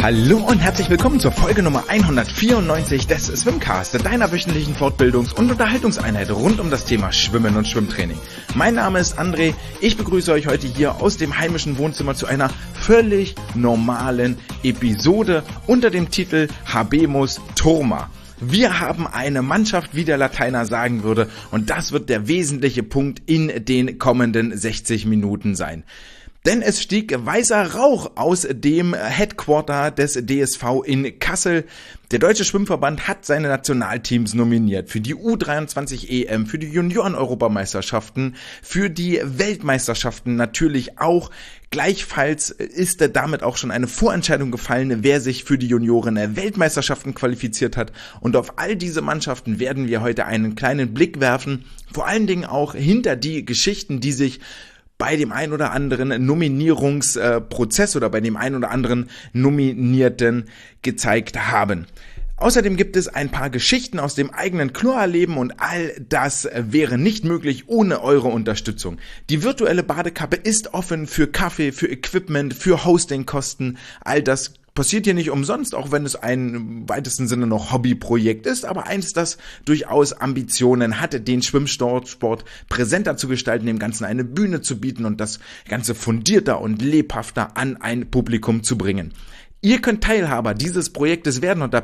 Hallo und herzlich willkommen zur Folge Nummer 194 des Swimcast, deiner wöchentlichen Fortbildungs- und Unterhaltungseinheit rund um das Thema Schwimmen und Schwimmtraining. Mein Name ist André, ich begrüße euch heute hier aus dem heimischen Wohnzimmer zu einer völlig normalen Episode unter dem Titel Habemus Turma. Wir haben eine Mannschaft, wie der Lateiner sagen würde, und das wird der wesentliche Punkt in den kommenden 60 Minuten sein. Denn es stieg weißer Rauch aus dem Headquarter des DSV in Kassel. Der Deutsche Schwimmverband hat seine Nationalteams nominiert für die U23 EM, für die Junioren-Europameisterschaften, für die Weltmeisterschaften natürlich auch. Gleichfalls ist damit auch schon eine Vorentscheidung gefallen, wer sich für die Junioren-Weltmeisterschaften qualifiziert hat. Und auf all diese Mannschaften werden wir heute einen kleinen Blick werfen, vor allen Dingen auch hinter die Geschichten, die sich bei dem ein oder anderen Nominierungsprozess oder bei dem ein oder anderen Nominierten gezeigt haben. Außerdem gibt es ein paar Geschichten aus dem eigenen Chlorerleben und all das wäre nicht möglich ohne eure Unterstützung. Die virtuelle Badekappe ist offen für Kaffee, für Equipment, für Hostingkosten, all das passiert hier nicht umsonst, auch wenn es ein im weitesten Sinne noch Hobbyprojekt ist, aber eins, das durchaus Ambitionen hatte, den Schwimmsport präsenter zu gestalten, dem Ganzen eine Bühne zu bieten und das Ganze fundierter und lebhafter an ein Publikum zu bringen. Ihr könnt Teilhaber dieses Projektes werden unter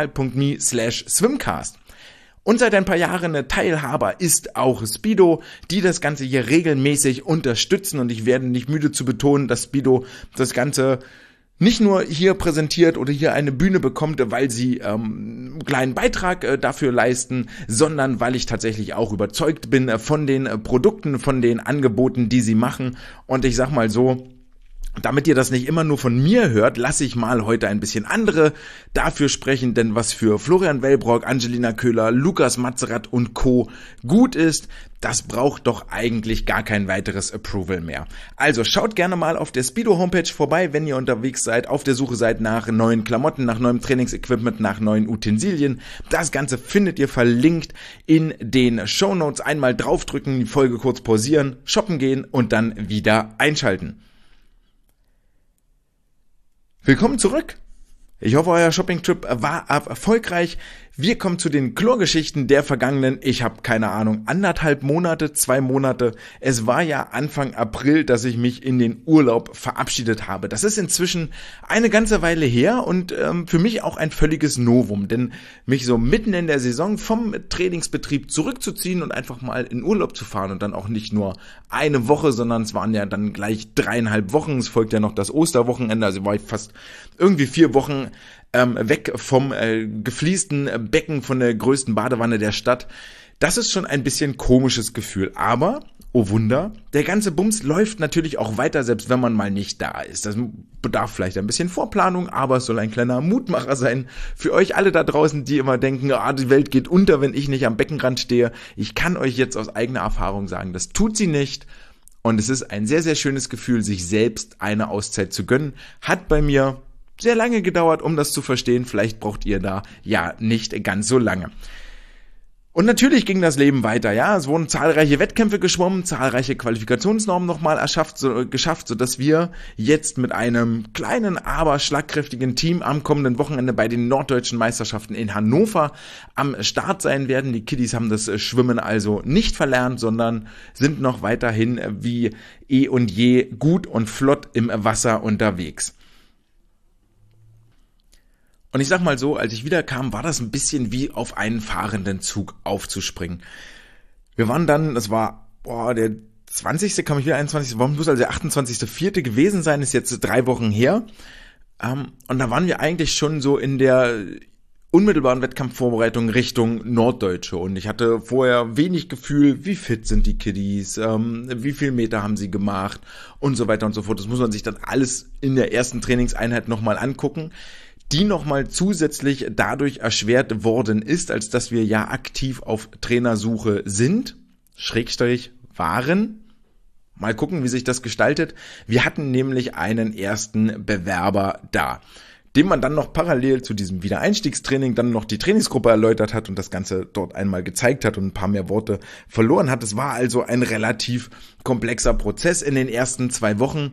paypal.me/swimcast. Und seit ein paar Jahren eine Teilhaber ist auch Speedo, die das Ganze hier regelmäßig unterstützen, und ich werde nicht müde zu betonen, dass Speedo das Ganze nicht nur hier präsentiert oder hier eine Bühne bekommt, weil sie einen kleinen Beitrag dafür leisten, sondern weil ich tatsächlich auch überzeugt bin von den Produkten, von den Angeboten, die sie machen. Und ich sag mal so, damit ihr das nicht immer nur von mir hört, lasse ich mal heute ein bisschen andere dafür sprechen, denn was für Florian Wellbrock, Angelina Köhler, Lukas Matzerath und Co. gut ist, das braucht doch eigentlich gar kein weiteres Approval mehr. Also schaut gerne mal auf der Speedo Homepage vorbei, wenn ihr unterwegs seid, auf der Suche seid nach neuen Klamotten, nach neuem Trainingsequipment, nach neuen Utensilien. Das Ganze findet ihr verlinkt in den Shownotes. Einmal draufdrücken, die Folge kurz pausieren, shoppen gehen und dann wieder einschalten. Willkommen zurück. Ich hoffe, euer Shopping-Trip war erfolgreich. Wir kommen zu den Chlorgeschichten der vergangenen, ich habe keine Ahnung, 1,5 Monate, 2 Monate. Es war ja Anfang April, dass ich mich in den Urlaub verabschiedet habe. Das ist inzwischen eine ganze Weile her und für mich auch ein völliges Novum, denn mich so mitten in der Saison vom Trainingsbetrieb zurückzuziehen und einfach mal in Urlaub zu fahren und dann auch nicht nur eine Woche, sondern es waren ja dann gleich 3,5 Wochen. Es folgt ja noch das Osterwochenende, also war ich fast irgendwie 4 Wochen weg vom gefliesten Becken, von der größten Badewanne der Stadt. Das ist schon ein bisschen komisches Gefühl, aber, oh Wunder, der ganze Bums läuft natürlich auch weiter, selbst wenn man mal nicht da ist. Das bedarf vielleicht ein bisschen Vorplanung, aber es soll ein kleiner Mutmacher sein für euch alle da draußen, die immer denken, die Welt geht unter, wenn ich nicht am Beckenrand stehe. Ich kann euch jetzt aus eigener Erfahrung sagen, das tut sie nicht. Und es ist ein sehr, sehr schönes Gefühl, sich selbst eine Auszeit zu gönnen. Hat bei mir sehr lange gedauert, um das zu verstehen. Vielleicht braucht ihr da ja nicht ganz so lange. Und natürlich ging das Leben weiter, ja. Es wurden zahlreiche Wettkämpfe geschwommen, zahlreiche Qualifikationsnormen nochmal geschafft, sodass wir jetzt mit einem kleinen, aber schlagkräftigen Team am kommenden Wochenende bei den Norddeutschen Meisterschaften in Hannover am Start sein werden. Die Kiddies haben das Schwimmen also nicht verlernt, sondern sind noch weiterhin wie eh und je gut und flott im Wasser unterwegs. Und ich sag mal so, als ich wiederkam, war das ein bisschen wie auf einen fahrenden Zug aufzuspringen. Wir waren dann, das war, der 20. kam ich wieder, 21. Muss also der 28.04. gewesen sein, ist jetzt 3 Wochen her. Und da waren wir eigentlich schon so in der unmittelbaren Wettkampfvorbereitung Richtung Norddeutsche. Und ich hatte vorher wenig Gefühl, wie fit sind die Kiddies, wie viel Meter haben sie gemacht und so weiter und so fort. Das muss man sich dann alles in der ersten Trainingseinheit nochmal angucken, die nochmal zusätzlich dadurch erschwert worden ist, als dass wir ja aktiv auf Trainersuche sind, waren. Mal gucken, wie sich das gestaltet. Wir hatten nämlich einen ersten Bewerber da, dem man dann noch parallel zu diesem Wiedereinstiegstraining dann noch die Trainingsgruppe erläutert hat und das Ganze dort einmal gezeigt hat und ein paar mehr Worte verloren hat. Es war also ein relativ komplexer Prozess in den ersten 2 Wochen.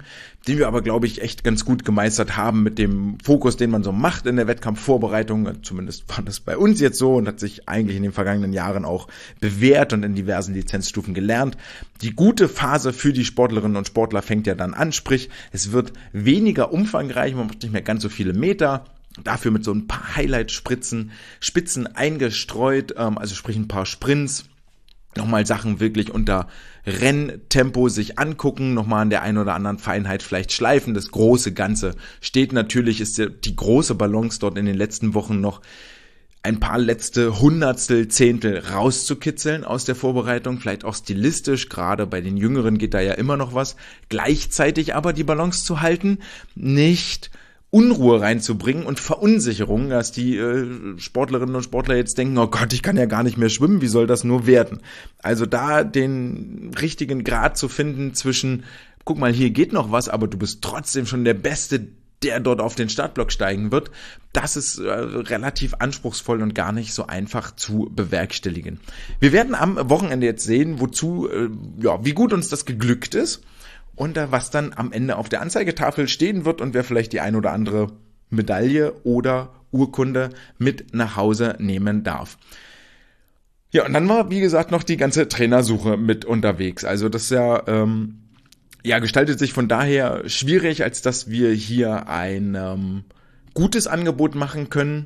den wir aber, glaube ich, echt ganz gut gemeistert haben mit dem Fokus, den man so macht in der Wettkampfvorbereitung. Zumindest war das bei uns jetzt so und hat sich eigentlich in den vergangenen Jahren auch bewährt und in diversen Lizenzstufen gelernt. Die gute Phase für die Sportlerinnen und Sportler fängt ja dann an, sprich, es wird weniger umfangreich, man macht nicht mehr ganz so viele Meter, dafür mit so ein paar Highlight-Spitzen eingestreut, also sprich ein paar Sprints, nochmal Sachen wirklich unter Renntempo sich angucken, nochmal an der einen oder anderen Feinheit vielleicht schleifen. Das große Ganze steht natürlich, ist die große Balance dort in den letzten Wochen noch ein paar letzte Hundertstel, Zehntel rauszukitzeln aus der Vorbereitung, vielleicht auch stilistisch, gerade bei den Jüngeren geht da ja immer noch was, gleichzeitig aber die Balance zu halten, nicht Unruhe reinzubringen und Verunsicherung, dass die Sportlerinnen und Sportler jetzt denken, oh Gott, ich kann ja gar nicht mehr schwimmen, wie soll das nur werden? Also da den richtigen Grad zu finden zwischen, guck mal, hier geht noch was, aber du bist trotzdem schon der Beste, der dort auf den Startblock steigen wird, das ist relativ anspruchsvoll und gar nicht so einfach zu bewerkstelligen. Wir werden am Wochenende jetzt sehen, wie gut uns das geglückt ist. Und was dann am Ende auf der Anzeigetafel stehen wird und wer vielleicht die ein oder andere Medaille oder Urkunde mit nach Hause nehmen darf. Ja, und dann war, wie gesagt, noch die ganze Trainersuche mit unterwegs. Also das gestaltet sich von daher schwierig, als dass wir hier ein gutes Angebot machen können.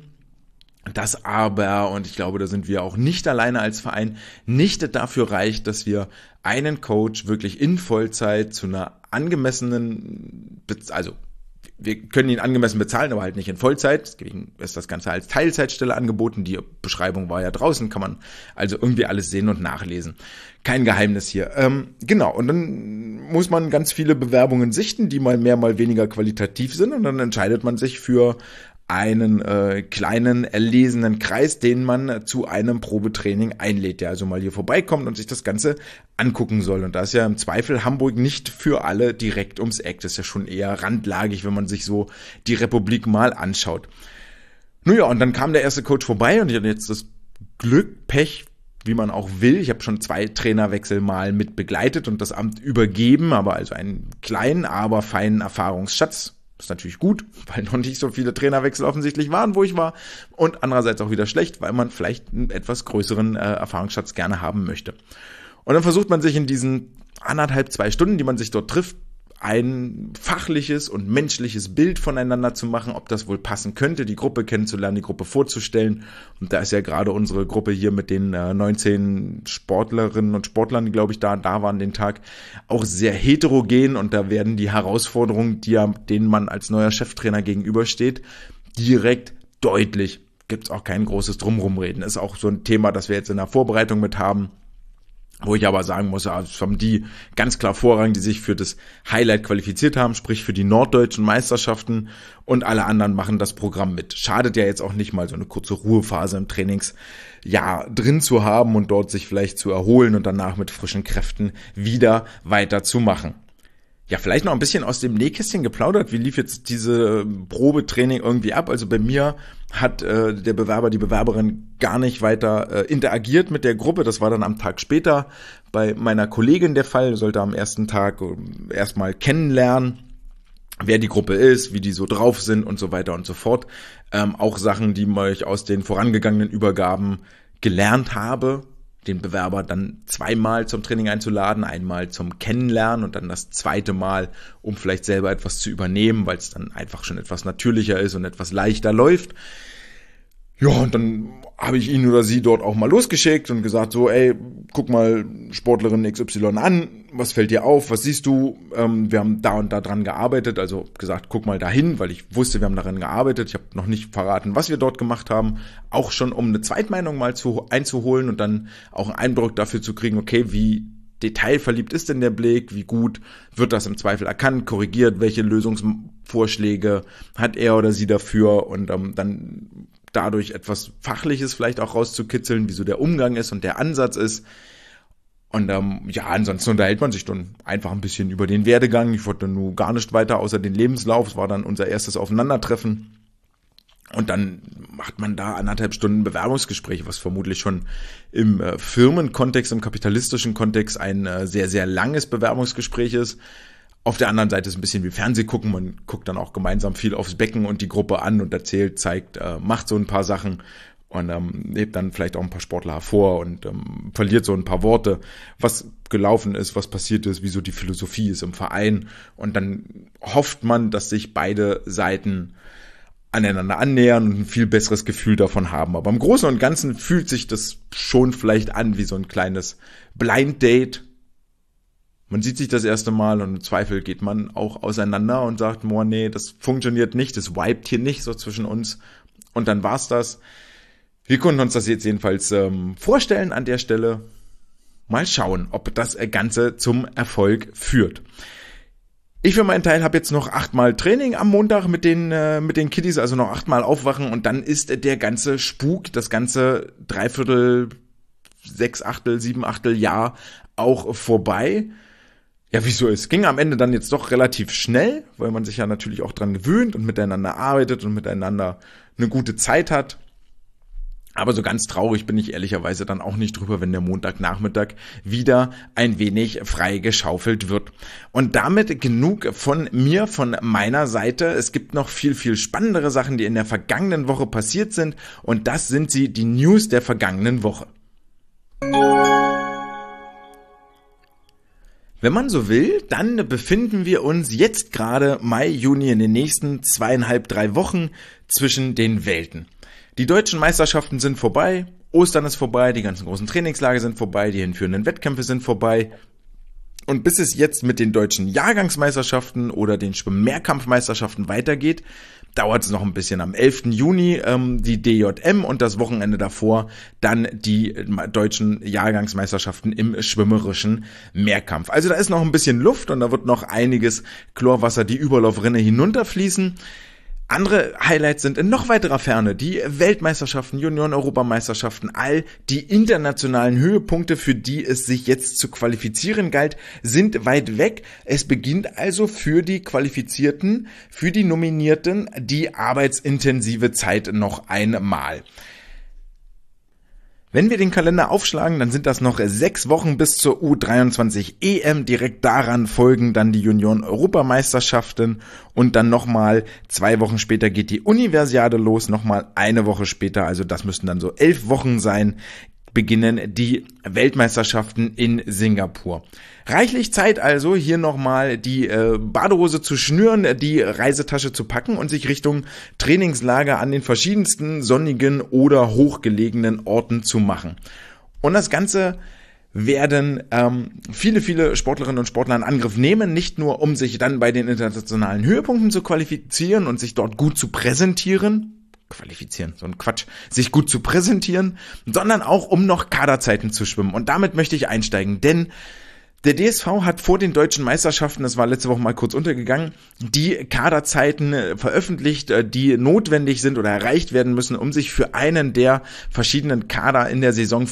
Das aber, und ich glaube, da sind wir auch nicht alleine als Verein, nicht dafür reicht, dass wir einen Coach wirklich in Vollzeit zu einer angemessenen, also wir können ihn angemessen bezahlen, aber halt nicht in Vollzeit, deswegen ist das Ganze als Teilzeitstelle angeboten, die Beschreibung war ja draußen, kann man also irgendwie alles sehen und nachlesen. Kein Geheimnis hier. Genau, und dann muss man ganz viele Bewerbungen sichten, die mal mehr, mal weniger qualitativ sind und dann entscheidet man sich für einen kleinen, erlesenen Kreis, den man zu einem Probetraining einlädt, der also mal hier vorbeikommt und sich das Ganze angucken soll. Und da ist ja im Zweifel Hamburg nicht für alle direkt ums Eck. Das ist ja schon eher randlagig, wenn man sich so die Republik mal anschaut. Nun ja, und dann kam der erste Coach vorbei und ich hatte jetzt das Glück, Pech, wie man auch will. Ich habe schon 2 Trainerwechsel mal mit begleitet und das Amt übergeben, aber also einen kleinen, aber feinen Erfahrungsschatz. Das ist natürlich gut, weil noch nicht so viele Trainerwechsel offensichtlich waren, wo ich war. Und andererseits auch wieder schlecht, weil man vielleicht einen etwas größeren Erfahrungsschatz gerne haben möchte. Und dann versucht man sich in diesen 1,5-2 Stunden, die man sich dort trifft, ein fachliches und menschliches Bild voneinander zu machen, ob das wohl passen könnte, die Gruppe kennenzulernen, die Gruppe vorzustellen. Und da ist ja gerade unsere Gruppe hier mit den 19 Sportlerinnen und Sportlern, die glaube ich da waren den Tag, auch sehr heterogen und da werden die Herausforderungen, denen man als neuer Cheftrainer gegenübersteht, direkt deutlich. Gibt's auch kein großes Drumrumreden. Ist auch so ein Thema, das wir jetzt in der Vorbereitung mit haben. Wo ich aber sagen muss, es haben die ganz klar Vorrang, die sich für das Highlight qualifiziert haben, sprich für die norddeutschen Meisterschaften und alle anderen machen das Programm mit. Schadet ja jetzt auch nicht mal so eine kurze Ruhephase im Trainingsjahr drin zu haben und dort sich vielleicht zu erholen und danach mit frischen Kräften wieder weiterzumachen. Ja, vielleicht noch ein bisschen aus dem Nähkästchen geplaudert. Wie lief jetzt diese Probetraining irgendwie ab? Also bei mir hat der Bewerber, die Bewerberin gar nicht weiter interagiert mit der Gruppe. Das war dann am Tag später bei meiner Kollegin der Fall. Sollte am ersten Tag erstmal kennenlernen, wer die Gruppe ist, wie die so drauf sind und so weiter und so fort. Auch Sachen, die ich aus den vorangegangenen Übergaben gelernt habe. Den Bewerber dann 2-mal zum Training einzuladen, einmal zum Kennenlernen und dann das 2. Mal, um vielleicht selber etwas zu übernehmen, weil es dann einfach schon etwas natürlicher ist und etwas leichter läuft. Ja, und dann habe ich ihn oder sie dort auch mal losgeschickt und gesagt so, ey, guck mal Sportlerin XY an, was fällt dir auf, was siehst du, wir haben da und da dran gearbeitet, also gesagt, guck mal dahin, weil ich wusste, wir haben daran gearbeitet, ich habe noch nicht verraten, was wir dort gemacht haben, auch schon um eine Zweitmeinung mal einzuholen und dann auch einen Eindruck dafür zu kriegen, okay, wie detailverliebt ist denn der Blick, wie gut wird das im Zweifel erkannt, korrigiert, welche Lösungsvorschläge hat er oder sie dafür und dann dadurch etwas Fachliches vielleicht auch rauszukitzeln, wie so der Umgang ist und der Ansatz ist. Und ansonsten unterhält man sich dann einfach ein bisschen über den Werdegang. Ich wollte nur gar nicht weiter außer den Lebenslauf. Es war dann unser erstes Aufeinandertreffen. Und dann macht man da 1,5 Stunden Bewerbungsgespräch, was vermutlich schon im Firmenkontext, im kapitalistischen Kontext ein sehr, sehr langes Bewerbungsgespräch ist. Auf der anderen Seite ist es ein bisschen wie Fernseh gucken. Man guckt dann auch gemeinsam viel aufs Becken und die Gruppe an und erzählt, zeigt, macht so ein paar Sachen und hebt dann vielleicht auch ein paar Sportler hervor und verliert so ein paar Worte, was gelaufen ist, was passiert ist, wie so die Philosophie ist im Verein. Und dann hofft man, dass sich beide Seiten aneinander annähern und ein viel besseres Gefühl davon haben. Aber im Großen und Ganzen fühlt sich das schon vielleicht an wie so ein kleines Blind Date. Man sieht sich das erste Mal und im Zweifel geht man auch auseinander und sagt, boah, nee, das funktioniert nicht, das vibet hier nicht so zwischen uns. Und dann war's das. Wir konnten uns das jetzt jedenfalls vorstellen an der Stelle. Mal schauen, ob das Ganze zum Erfolg führt. Ich für meinen Teil habe jetzt noch 8-mal Training am Montag mit den Kiddies, also noch 8-mal aufwachen und dann ist der ganze Spuk, das ganze 3/4, 6/8, 7/8 Jahr auch vorbei. Ja, wieso? Es ging am Ende dann jetzt doch relativ schnell, weil man sich ja natürlich auch dran gewöhnt und miteinander arbeitet und miteinander eine gute Zeit hat. Aber so ganz traurig bin ich ehrlicherweise dann auch nicht drüber, wenn der Montagnachmittag wieder ein wenig frei geschaufelt wird. Und damit genug von mir, von meiner Seite. Es gibt noch viel, viel spannendere Sachen, die in der vergangenen Woche passiert sind. Und das sind die News der vergangenen Woche. Wenn man so will, dann befinden wir uns jetzt gerade Mai, Juni in den nächsten 2,5, 3 Wochen zwischen den Welten. Die deutschen Meisterschaften sind vorbei, Ostern ist vorbei, die ganzen großen Trainingslager sind vorbei, die hinführenden Wettkämpfe sind vorbei. Und bis es jetzt mit den deutschen Jahrgangsmeisterschaften oder den Schwimm-Mehrkampfmeisterschaften weitergeht, dauert es noch ein bisschen. Am 11. Juni die DJM und das Wochenende davor dann die deutschen Jahrgangsmeisterschaften im schwimmerischen Mehrkampf. Also da ist noch ein bisschen Luft und da wird noch einiges Chlorwasser die Überlaufrinne hinunterfließen. Andere Highlights sind in noch weiterer Ferne die Weltmeisterschaften, Junioren-Europameisterschaften, all die internationalen Höhepunkte, für die es sich jetzt zu qualifizieren galt, sind weit weg. Es beginnt also für die Qualifizierten, für die Nominierten die arbeitsintensive Zeit noch einmal. Wenn wir den Kalender aufschlagen, dann sind das noch 6 Wochen bis zur U23 EM. Direkt daran folgen dann die Junioren-Europameisterschaften und dann nochmal 2 Wochen später geht die Universiade los, nochmal eine Woche später, also das müssten dann so 11 Wochen sein, beginnen die Weltmeisterschaften in Singapur. Reichlich Zeit also, hier nochmal die Badehose zu schnüren, die Reisetasche zu packen und sich Richtung Trainingslager an den verschiedensten sonnigen oder hochgelegenen Orten zu machen. Und das Ganze werden viele, viele Sportlerinnen und Sportler in Angriff nehmen, nicht nur um sich dann bei den internationalen Höhepunkten zu qualifizieren und sich dort gut zu präsentieren, so ein Quatsch, sich gut zu präsentieren, sondern auch um noch Kaderzeiten zu schwimmen. Und damit möchte ich einsteigen, denn der DSV hat vor den deutschen Meisterschaften, das war letzte Woche mal kurz untergegangen, die Kaderzeiten veröffentlicht, die notwendig sind oder erreicht werden müssen, um sich für einen der verschiedenen Kader in der Saison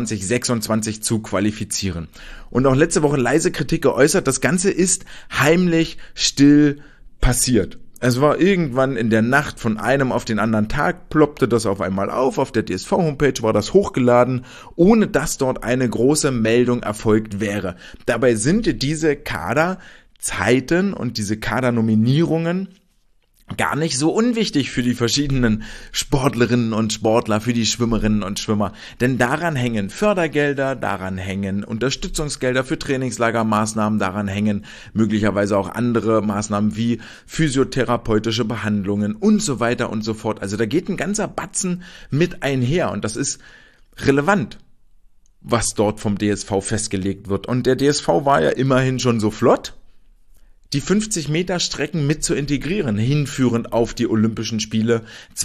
25/26 zu qualifizieren. Und auch letzte Woche leise Kritik geäußert, das Ganze ist heimlich still passiert. Es war irgendwann in der Nacht von einem auf den anderen Tag, ploppte das auf einmal auf der DSV-Homepage war das hochgeladen, ohne dass dort eine große Meldung erfolgt wäre. Dabei sind diese Kaderzeiten und diese Kadernominierungen gar nicht so unwichtig für die verschiedenen Sportlerinnen und Sportler, für die Schwimmerinnen und Schwimmer. Denn daran hängen Fördergelder, daran hängen Unterstützungsgelder für Trainingslagermaßnahmen, daran hängen möglicherweise auch andere Maßnahmen wie physiotherapeutische Behandlungen und so weiter und so fort. Also da geht ein ganzer Batzen mit einher und das ist relevant, was dort vom DSV festgelegt wird. Und der DSV war ja immerhin schon so flott, die 50 Meter Strecken mit zu integrieren, hinführend auf die Olympischen Spiele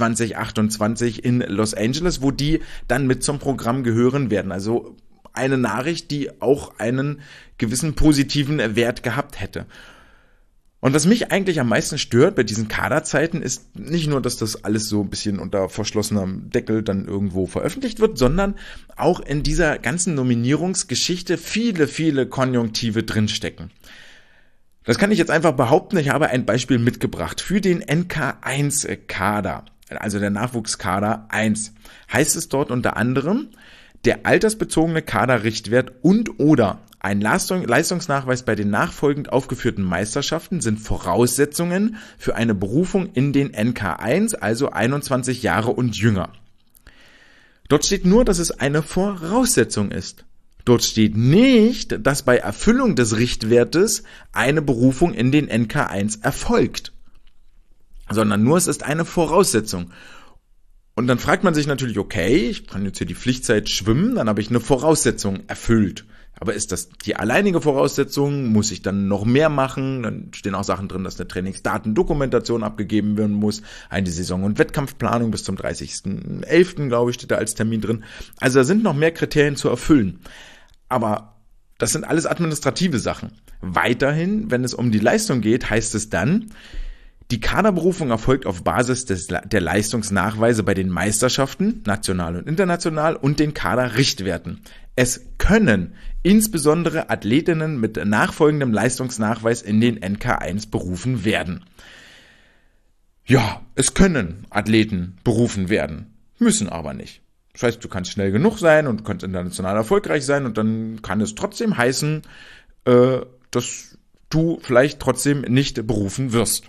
2028 in Los Angeles, wo die dann mit zum Programm gehören werden. Also eine Nachricht, die auch einen gewissen positiven Wert gehabt hätte. Und was mich eigentlich am meisten stört bei diesen Kaderzeiten ist nicht nur, dass das alles so ein bisschen unter verschlossenem Deckel dann irgendwo veröffentlicht wird, sondern auch in dieser ganzen Nominierungsgeschichte viele, viele Konjunktive drinstecken. Das kann ich jetzt einfach behaupten. Ich habe ein Beispiel mitgebracht. Für den NK1-Kader, also der Nachwuchskader 1, heißt es dort unter anderem, der altersbezogene Kaderrichtwert und oder ein Leistungsnachweis bei den nachfolgend aufgeführten Meisterschaften sind Voraussetzungen für eine Berufung in den NK1, also 21 Jahre und jünger. Dort steht nur, dass es eine Voraussetzung ist. Dort steht nicht, dass bei Erfüllung des Richtwertes eine Berufung in den NK1 erfolgt, sondern nur, es ist eine Voraussetzung. Und dann fragt man sich natürlich, okay, ich kann jetzt hier die Pflichtzeit schwimmen, dann habe ich eine Voraussetzung erfüllt. Aber ist das die alleinige Voraussetzung? Muss ich dann noch mehr machen? Dann stehen auch Sachen drin, dass eine Trainingsdatendokumentation abgegeben werden muss, eine Saison- und Wettkampfplanung bis zum 30.11., glaube ich, steht da als Termin drin. Also da sind noch mehr Kriterien zu erfüllen. Aber das sind alles administrative Sachen. Weiterhin, wenn es um die Leistung geht, heißt es dann, die Kaderberufung erfolgt auf Basis der Leistungsnachweise bei den Meisterschaften, national und international, und den Kaderrichtwerten. Es können insbesondere Athletinnen mit nachfolgendem Leistungsnachweis in den NK1 berufen werden. Ja, es können Athleten berufen werden, müssen aber nicht. Das heißt, du kannst schnell genug sein und du kannst international erfolgreich sein und dann kann es trotzdem heißen, dass du vielleicht trotzdem nicht berufen wirst.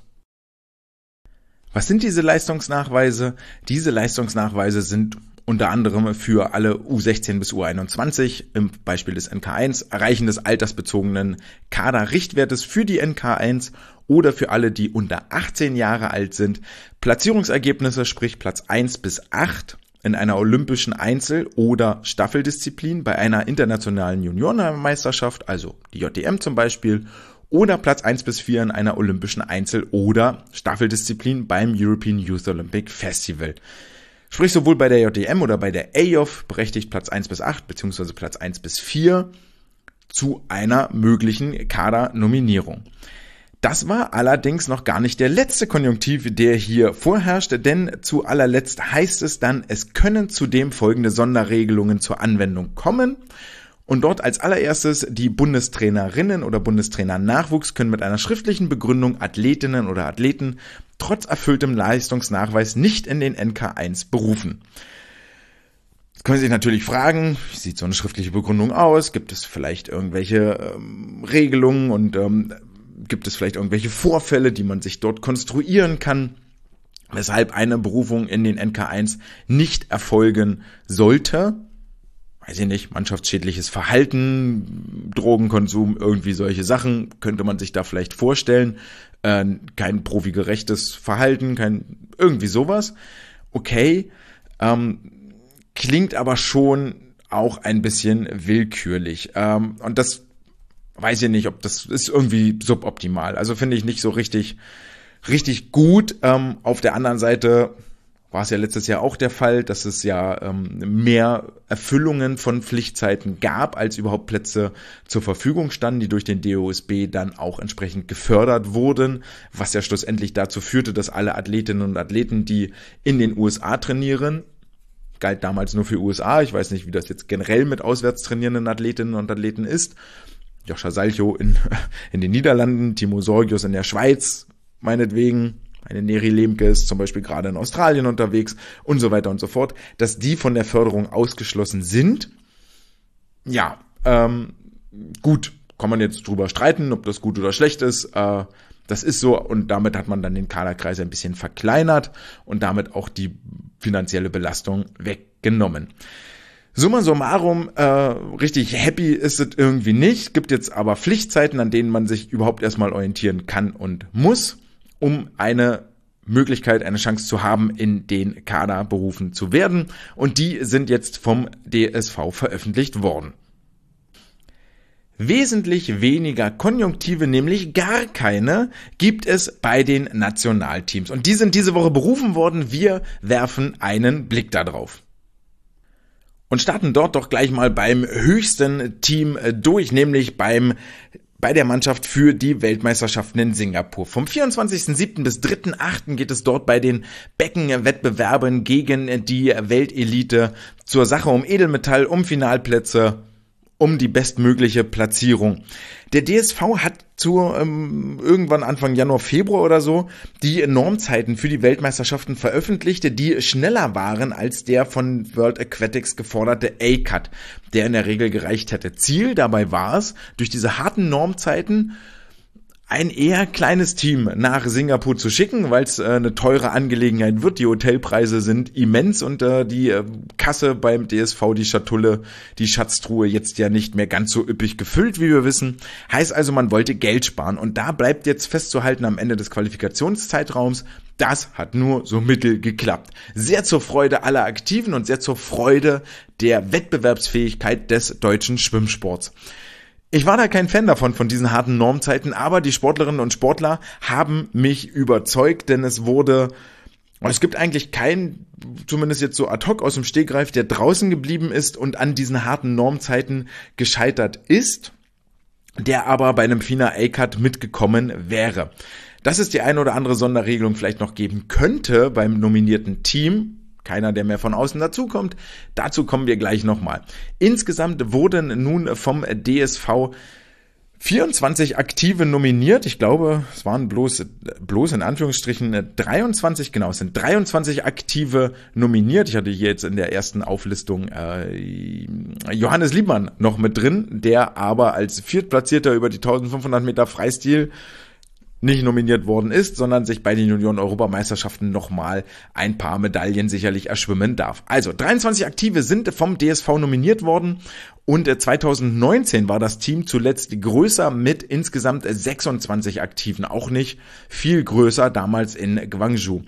Was sind diese Leistungsnachweise? Diese Leistungsnachweise sind unter anderem für alle U16 bis U21, im Beispiel des NK1, Erreichen des altersbezogenen Kaderrichtwertes für die NK1 oder für alle, die unter 18 Jahre alt sind, Platzierungsergebnisse, sprich Platz 1 bis 8 in einer olympischen Einzel- oder Staffeldisziplin bei einer internationalen Juniorenmeisterschaft, also die JDM zum Beispiel, oder Platz 1 bis 4 in einer olympischen Einzel- oder Staffeldisziplin beim European Youth Olympic Festival. Sprich, sowohl bei der JDM oder bei der AYOF berechtigt Platz 1 bis 8 bzw. Platz 1 bis 4 zu einer möglichen Kadernominierung. Das war allerdings noch gar nicht der letzte Konjunktiv, der hier vorherrscht, denn zu allerletzt heißt es dann, es können zudem folgende Sonderregelungen zur Anwendung kommen. Und dort als allererstes die Bundestrainerinnen oder Bundestrainer Nachwuchs können mit einer schriftlichen Begründung Athletinnen oder Athleten trotz erfülltem Leistungsnachweis nicht in den NK1 berufen. Jetzt können Sie sich natürlich fragen, wie sieht so eine schriftliche Begründung aus? Gibt es vielleicht irgendwelche Regelungen und gibt es vielleicht irgendwelche Vorfälle, die man sich dort konstruieren kann, weshalb eine Berufung in den NK1 nicht erfolgen sollte? Weiß ich nicht, mannschaftsschädliches Verhalten, Drogenkonsum, irgendwie solche Sachen könnte man sich da vielleicht vorstellen. Kein profigerechtes Verhalten, irgendwie sowas. Okay, klingt aber schon auch ein bisschen willkürlich. Und das weiß ich nicht, ob das ist irgendwie suboptimal. Also finde ich nicht so richtig gut. Auf der anderen Seite war es ja letztes Jahr auch der Fall, dass es ja mehr Erfüllungen von Pflichtzeiten gab, als überhaupt Plätze zur Verfügung standen, die durch den DOSB dann auch entsprechend gefördert wurden, was ja schlussendlich dazu führte, dass alle Athletinnen und Athleten, die in den USA trainieren, galt damals nur für USA, ich weiß nicht, wie das jetzt generell mit auswärts trainierenden Athletinnen und Athleten ist, Joscha Salcho in den Niederlanden, Timo Sorgius in der Schweiz, meinetwegen, eine Neri Lemke ist zum Beispiel gerade in Australien unterwegs und so weiter und so fort, dass die von der Förderung ausgeschlossen sind. Ja, gut, kann man jetzt drüber streiten, ob das gut oder schlecht ist. Das ist so und damit hat man dann den Kaderkreis ein bisschen verkleinert und damit auch die finanzielle Belastung weggenommen. Summa summarum, richtig happy ist es irgendwie nicht, gibt jetzt aber Pflichtzeiten, an denen man sich überhaupt erstmal orientieren kann und muss, um eine Möglichkeit, eine Chance zu haben, in den Kader berufen zu werden. Und die sind jetzt vom DSV veröffentlicht worden. Wesentlich weniger Konjunktive, nämlich gar keine, gibt es bei den Nationalteams. Und die sind diese Woche berufen worden. Wir werfen einen Blick da drauf. Und starten dort doch gleich mal beim höchsten Team durch, nämlich bei der Mannschaft für die Weltmeisterschaften in Singapur. Vom 24.07. bis 3.08. geht es dort bei den Beckenwettbewerben gegen die Weltelite zur Sache um Edelmetall, um Finalplätze um die bestmögliche Platzierung. Der DSV hat irgendwann Anfang Januar, Februar oder so die Normzeiten für die Weltmeisterschaften veröffentlichte, die schneller waren als der von World Aquatics geforderte A-Cut, der in der Regel gereicht hätte. Ziel dabei war es, durch diese harten Normzeiten ein eher kleines Team nach Singapur zu schicken, weil es eine teure Angelegenheit wird. Die Hotelpreise sind immens und die Kasse beim DSV, die Schatulle, die Schatztruhe jetzt ja nicht mehr ganz so üppig gefüllt, wie wir wissen. Heißt also, man wollte Geld sparen. Und da bleibt jetzt festzuhalten am Ende des Qualifikationszeitraums, das hat nur so mittel geklappt. Sehr zur Freude aller Aktiven und sehr zur Freude der Wettbewerbsfähigkeit des deutschen Schwimmsports. Ich war da kein Fan davon, von diesen harten Normzeiten, aber die Sportlerinnen und Sportler haben mich überzeugt, denn es gibt eigentlich keinen, zumindest jetzt so ad hoc aus dem Stegreif, der draußen geblieben ist und an diesen harten Normzeiten gescheitert ist, der aber bei einem FINA A-Cut mitgekommen wäre. Dass es die eine oder andere Sonderregelung vielleicht noch geben könnte beim nominierten Team, keiner, der mehr von außen dazukommt. Dazu kommen wir gleich nochmal. Insgesamt wurden nun vom DSV 24 Aktive nominiert. Ich glaube, es waren bloß in Anführungsstrichen 23, genau, es sind 23 Aktive nominiert. Ich hatte hier jetzt in der ersten Auflistung Johannes Liebmann noch mit drin, der aber als Viertplatzierter über die 1500 Meter Freistil nicht nominiert worden ist, sondern sich bei den Junioren-Europameisterschaften nochmal ein paar Medaillen sicherlich erschwimmen darf. Also 23 Aktive sind vom DSV nominiert worden und 2019 war das Team zuletzt größer mit insgesamt 26 Aktiven, auch nicht viel größer, damals in Gwangju.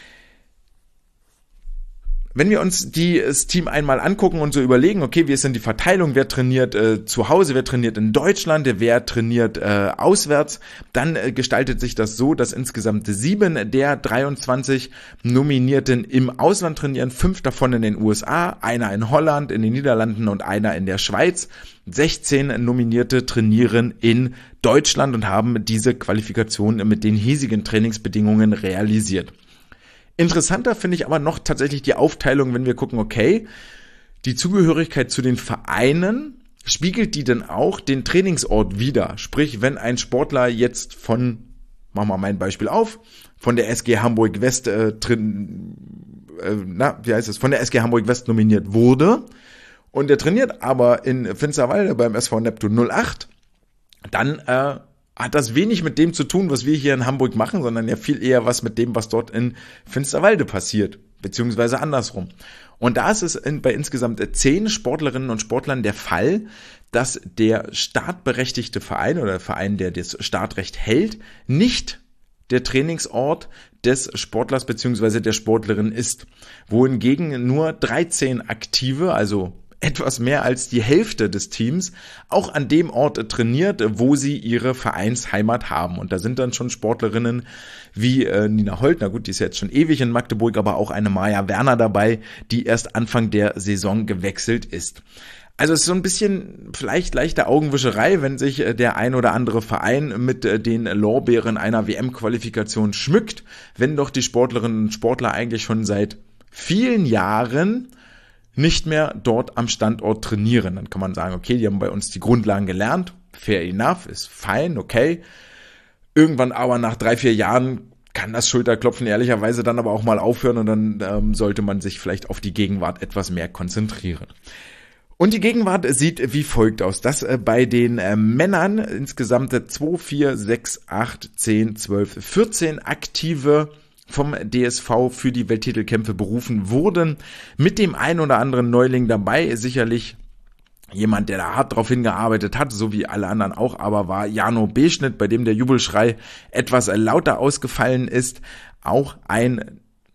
Wenn wir uns das Team einmal angucken und so überlegen, okay, wie ist denn die Verteilung, wer trainiert zu Hause, wer trainiert in Deutschland, wer trainiert auswärts, dann gestaltet sich das so, dass insgesamt 7 der 23 Nominierten im Ausland trainieren, 5 davon in den USA, einer in Holland, in den Niederlanden und einer in der Schweiz. 16 Nominierte trainieren in Deutschland und haben diese Qualifikation mit den hiesigen Trainingsbedingungen realisiert. Interessanter finde ich aber noch tatsächlich die Aufteilung, wenn wir gucken, okay, die Zugehörigkeit zu den Vereinen, spiegelt die denn auch den Trainingsort wider? Sprich, wenn ein Sportler jetzt machen wir mal ein Beispiel auf, von der SG Hamburg West von der SG Hamburg West nominiert wurde und der trainiert aber in Finsterwalde beim SV Neptun 08, dann hat das wenig mit dem zu tun, was wir hier in Hamburg machen, sondern ja viel eher was mit dem, was dort in Finsterwalde passiert, beziehungsweise andersrum. Und da ist es bei insgesamt 10 Sportlerinnen und Sportlern der Fall, dass der startberechtigte Verein oder der Verein, der das Startrecht hält, nicht der Trainingsort des Sportlers beziehungsweise der Sportlerin ist. Wohingegen nur 13 Aktive, also etwas mehr als die Hälfte des Teams, auch an dem Ort trainiert, wo sie ihre Vereinsheimat haben. Und da sind dann schon Sportlerinnen wie Nina Holt, na gut, die ist ja jetzt schon ewig in Magdeburg, aber auch eine Maja Werner dabei, die erst Anfang der Saison gewechselt ist. Also es ist so ein bisschen vielleicht leichte Augenwischerei, wenn sich der ein oder andere Verein mit den Lorbeeren einer WM-Qualifikation schmückt, wenn doch die Sportlerinnen und Sportler eigentlich schon seit vielen Jahren nicht mehr dort am Standort trainieren. Dann kann man sagen, okay, die haben bei uns die Grundlagen gelernt, fair enough, ist fein, okay. Irgendwann aber nach 3-4 Jahren kann das Schulterklopfen ehrlicherweise dann aber auch mal aufhören und dann sollte man sich vielleicht auf die Gegenwart etwas mehr konzentrieren. Und die Gegenwart sieht wie folgt aus, dass bei den Männern insgesamt 2, 4, 6, 8, 10, 12, 14 aktive vom DSV für die Welttitelkämpfe berufen wurden. Mit dem einen oder anderen Neuling dabei, sicherlich jemand, der da hart drauf hingearbeitet hat, so wie alle anderen auch, aber war Jano Beschnitt, bei dem der Jubelschrei etwas lauter ausgefallen ist. Auch und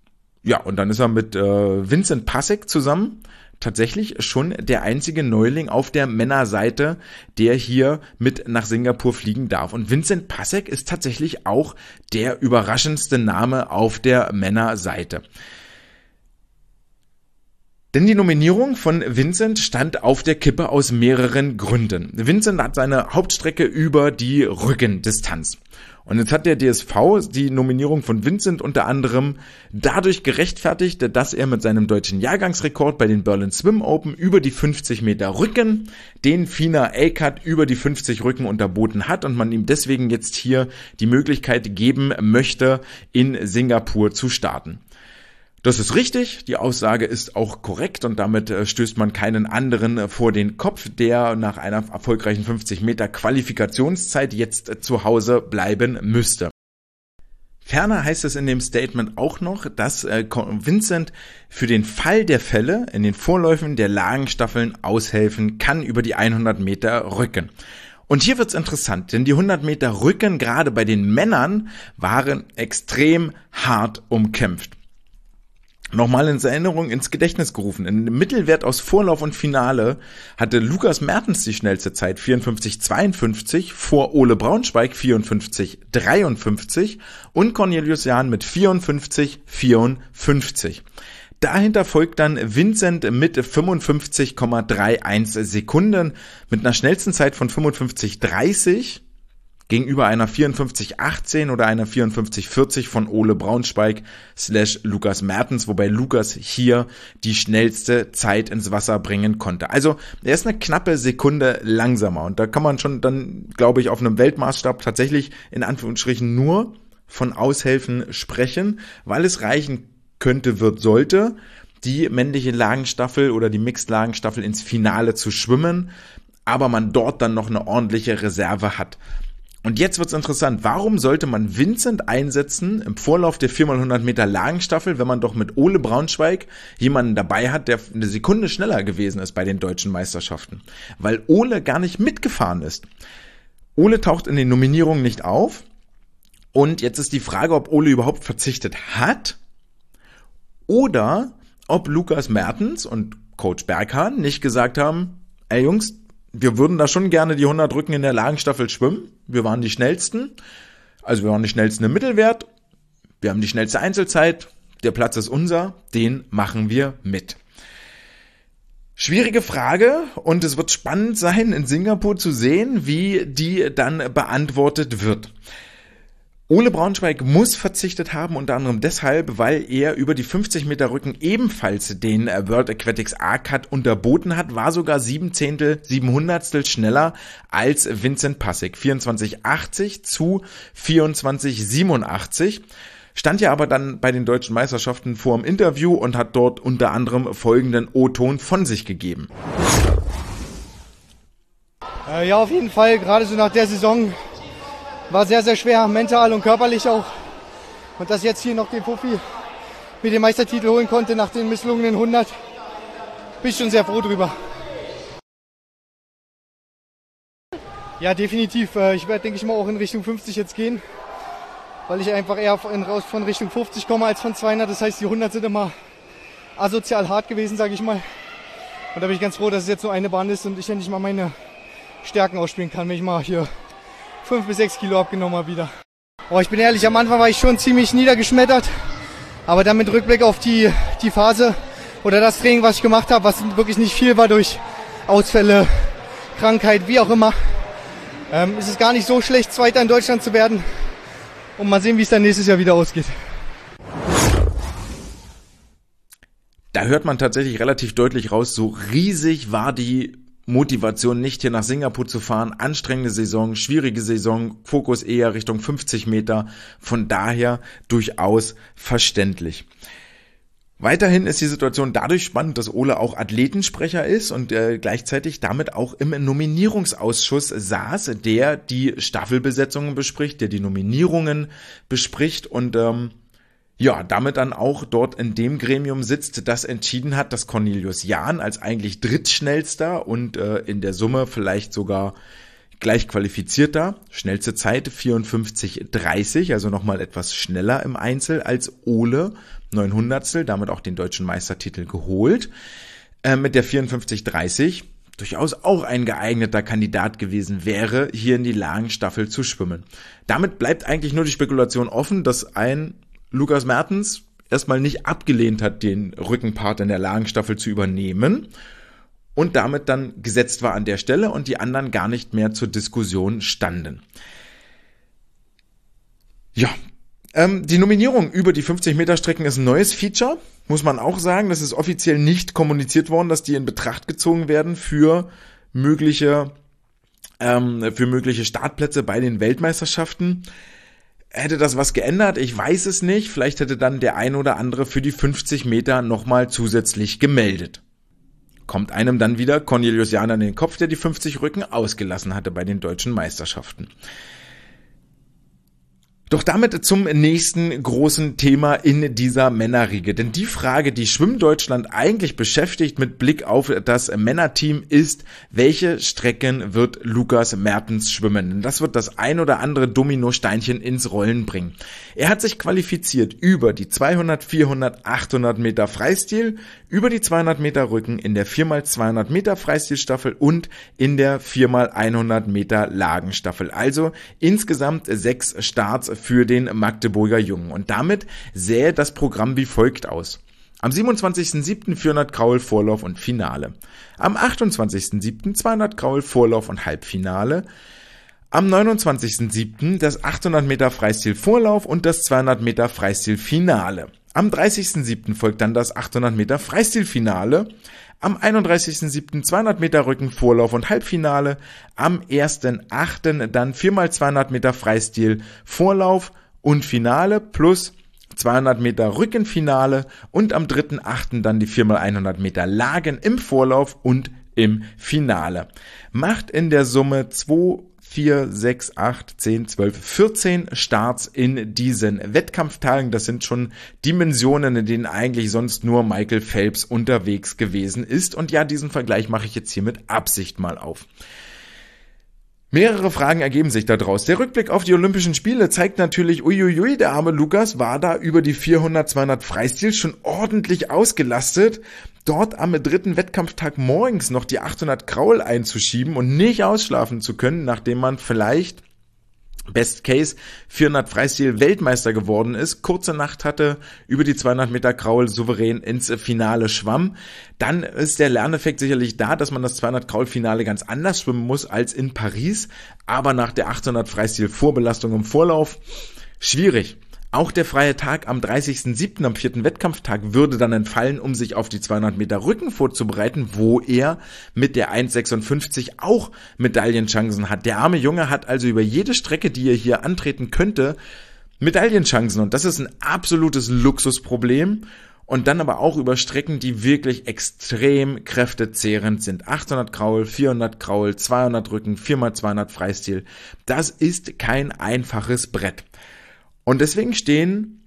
dann ist er mit Vincent Passek zusammen tatsächlich schon der einzige Neuling auf der Männerseite, der hier mit nach Singapur fliegen darf. Und Vincent Passek ist tatsächlich auch der überraschendste Name auf der Männerseite. Denn die Nominierung von Vincent stand auf der Kippe aus mehreren Gründen. Vincent hat seine Hauptstrecke über die Rückendistanz. Und jetzt hat der DSV die Nominierung von Vincent unter anderem dadurch gerechtfertigt, dass er mit seinem deutschen Jahrgangsrekord bei den Berlin Swim Open über die 50 Meter Rücken den FINA A-Cut über die 50 Rücken unterboten hat und man ihm deswegen jetzt hier die Möglichkeit geben möchte, in Singapur zu starten. Das ist richtig, die Aussage ist auch korrekt und damit stößt man keinen anderen vor den Kopf, der nach einer erfolgreichen 50 Meter Qualifikationszeit jetzt zu Hause bleiben müsste. Ferner heißt es in dem Statement auch noch, dass Vincent für den Fall der Fälle in den Vorläufen der Lagenstaffeln aushelfen kann über die 100 Meter Rücken. Und hier wird's interessant, denn die 100 Meter Rücken gerade bei den Männern waren extrem hart umkämpft. Nochmal ins Erinnerung, ins Gedächtnis gerufen. Im Mittelwert aus Vorlauf und Finale hatte Lukas Mertens die schnellste Zeit 54,52 vor Ole Braunschweig 54,53 und Cornelius Jahn mit 54,54. Dahinter folgt dann Vincent mit 55,31 Sekunden mit einer schnellsten Zeit von 55,30 gegenüber einer 54,18 oder einer 54,40 von Ole Braunschweig / Lukas Mertens, wobei Lukas hier die schnellste Zeit ins Wasser bringen konnte. Also er ist eine knappe Sekunde langsamer und da kann man schon dann, glaube ich, auf einem Weltmaßstab tatsächlich in Anführungsstrichen nur von Aushelfen sprechen, weil es reichen könnte, sollte, die männliche Lagenstaffel oder die Mixed-Lagenstaffel ins Finale zu schwimmen, aber man dort dann noch eine ordentliche Reserve hat. Und jetzt wird's interessant, warum sollte man Vincent einsetzen im Vorlauf der 4x100 Meter Lagenstaffel, wenn man doch mit Ole Braunschweig jemanden dabei hat, der eine Sekunde schneller gewesen ist bei den deutschen Meisterschaften? Weil Ole gar nicht mitgefahren ist. Ole taucht in den Nominierungen nicht auf und jetzt ist die Frage, ob Ole überhaupt verzichtet hat oder ob Lukas Mertens und Coach Berghahn nicht gesagt haben, ey Jungs, wir würden da schon gerne die 100 Rücken in der Lagenstaffel schwimmen. Wir waren die schnellsten. Also wir waren die schnellsten im Mittelwert. Wir haben die schnellste Einzelzeit. Der Platz ist unser. Den machen wir mit. Schwierige Frage und es wird spannend sein, in Singapur zu sehen, wie die dann beantwortet wird. Ole Braunschweig muss verzichtet haben, unter anderem deshalb, weil er über die 50 Meter Rücken ebenfalls den World Aquatics A-Cut unterboten hat, war sogar 7/700 schneller als Vincent Passig. 24,80 zu 24,87. Stand ja aber dann bei den deutschen Meisterschaften vor dem Interview und hat dort unter anderem folgenden O-Ton von sich gegeben. Ja, auf jeden Fall, gerade so nach der Saison war sehr, sehr schwer, mental und körperlich auch. Und dass jetzt hier noch den Puffi mit dem Meistertitel holen konnte nach den misslungenen 100, bin ich schon sehr froh drüber. Ja, definitiv. Ich werde, denke ich mal, auch in Richtung 50 jetzt gehen, weil ich einfach eher von Richtung 50 komme als von 200. Das heißt, die 100 sind immer asozial hart gewesen, sage ich mal. Und da bin ich ganz froh, dass es jetzt nur eine Bahn ist und ich endlich mal meine Stärken ausspielen kann, wenn ich mal hier 5 bis 6 Kilo abgenommen habe wieder. Oh, ich bin ehrlich, am Anfang war ich schon ziemlich niedergeschmettert, aber dann mit Rückblick auf die Phase oder das Training, was ich gemacht habe, was wirklich nicht viel war durch Ausfälle, Krankheit, wie auch immer, ist es gar nicht so schlecht, Zweiter in Deutschland zu werden und mal sehen, wie es dann nächstes Jahr wieder ausgeht. Da hört man tatsächlich relativ deutlich raus, so riesig war die Motivation, nicht hier nach Singapur zu fahren. Anstrengende Saison, schwierige Saison, Fokus eher Richtung 50 Meter. Von daher durchaus verständlich. Weiterhin ist die Situation dadurch spannend, dass Ole auch Athletensprecher ist und gleichzeitig damit auch im Nominierungsausschuss saß, der die Staffelbesetzungen bespricht, der die Nominierungen bespricht und damit dann auch dort in dem Gremium sitzt, das entschieden hat, dass Cornelius Jahn als eigentlich drittschnellster und in der Summe vielleicht sogar gleich qualifizierter, schnellste Zeit 54,30, also nochmal etwas schneller im Einzel als Ole, 900, damit auch den deutschen Meistertitel geholt, mit der 54,30 durchaus auch ein geeigneter Kandidat gewesen wäre, hier in die Lagenstaffel zu schwimmen. Damit bleibt eigentlich nur die Spekulation offen, dass ein Lukas Mertens erstmal nicht abgelehnt hat, den Rückenpart in der Lagenstaffel zu übernehmen und damit dann gesetzt war an der Stelle und die anderen gar nicht mehr zur Diskussion standen. Ja, die Nominierung über die 50-Meter-Strecken ist ein neues Feature, muss man auch sagen. Das ist offiziell nicht kommuniziert worden, dass die in Betracht gezogen werden für mögliche Startplätze bei den Weltmeisterschaften. Hätte das was geändert? Ich weiß es nicht. Vielleicht hätte dann der ein oder andere für die 50 Meter nochmal zusätzlich gemeldet. Kommt einem dann wieder Cornelius Jahn in den Kopf, der die 50 Rücken ausgelassen hatte bei den deutschen Meisterschaften. Doch damit zum nächsten großen Thema in dieser Männerriege. Denn die Frage, die Schwimmdeutschland eigentlich beschäftigt mit Blick auf das Männerteam, ist, welche Strecken wird Lukas Mertens schwimmen? Denn das wird das ein oder andere Dominosteinchen ins Rollen bringen. Er hat sich qualifiziert über die 200, 400, 800 Meter Freistil, über die 200 Meter Rücken in der 4x200 Meter Freistilstaffel und in der 4x100 Meter Lagenstaffel. Also insgesamt 6 Starts für den Magdeburger Jungen. Und damit sähe das Programm wie folgt aus. Am 27.07. 400 Kraul Vorlauf und Finale. Am 28.07. 200 Kraul Vorlauf und Halbfinale. Am 29.07. das 800 Meter Freistil Vorlauf und das 200 Meter Freistil Finale. Am 30.07. folgt dann das 800 Meter Freistil Finale. Am 31.07. 200 Meter Rücken Vorlauf und Halbfinale. Am 1.08. dann 4x200 Meter Freistil Vorlauf und Finale plus 200 Meter Rückenfinale und am 3.08. dann die 4x100 Meter Lagen im Vorlauf und im Finale. Macht in der Summe 2, 4, 6, 8, 10, 12, 14 Starts in diesen Wettkampftagen. Das sind schon Dimensionen, in denen eigentlich sonst nur Michael Phelps unterwegs gewesen ist. Und ja, diesen Vergleich mache ich jetzt hier mit Absicht mal auf. Mehrere Fragen ergeben sich daraus. Der Rückblick auf die Olympischen Spiele zeigt natürlich, uiuiui, der arme Lukas war da über die 400, 200 Freistil schon ordentlich ausgelastet. Dort am 3. Wettkampftag morgens noch die 800 Kraul einzuschieben und nicht ausschlafen zu können, nachdem man vielleicht Best Case 400 Freistil Weltmeister geworden ist, kurze Nacht hatte, über die 200 Meter Kraul souverän ins Finale schwamm, dann ist der Lerneffekt sicherlich da, dass man das 200 Kraul Finale ganz anders schwimmen muss als in Paris, aber nach der 800 Freistil Vorbelastung im Vorlauf schwierig. Auch der freie Tag am 30.07. am 4. Wettkampftag würde dann entfallen, um sich auf die 200 Meter Rücken vorzubereiten, wo er mit der 1,56 auch Medaillenchancen hat. Der arme Junge hat also über jede Strecke, die er hier antreten könnte, Medaillenchancen. Und das ist ein absolutes Luxusproblem. Und dann aber auch über Strecken, die wirklich extrem kräftezehrend sind. 800 Kraul, 400 Kraul, 200 Rücken, 4x200 Freistil. Das ist kein einfaches Brett. Und deswegen stehen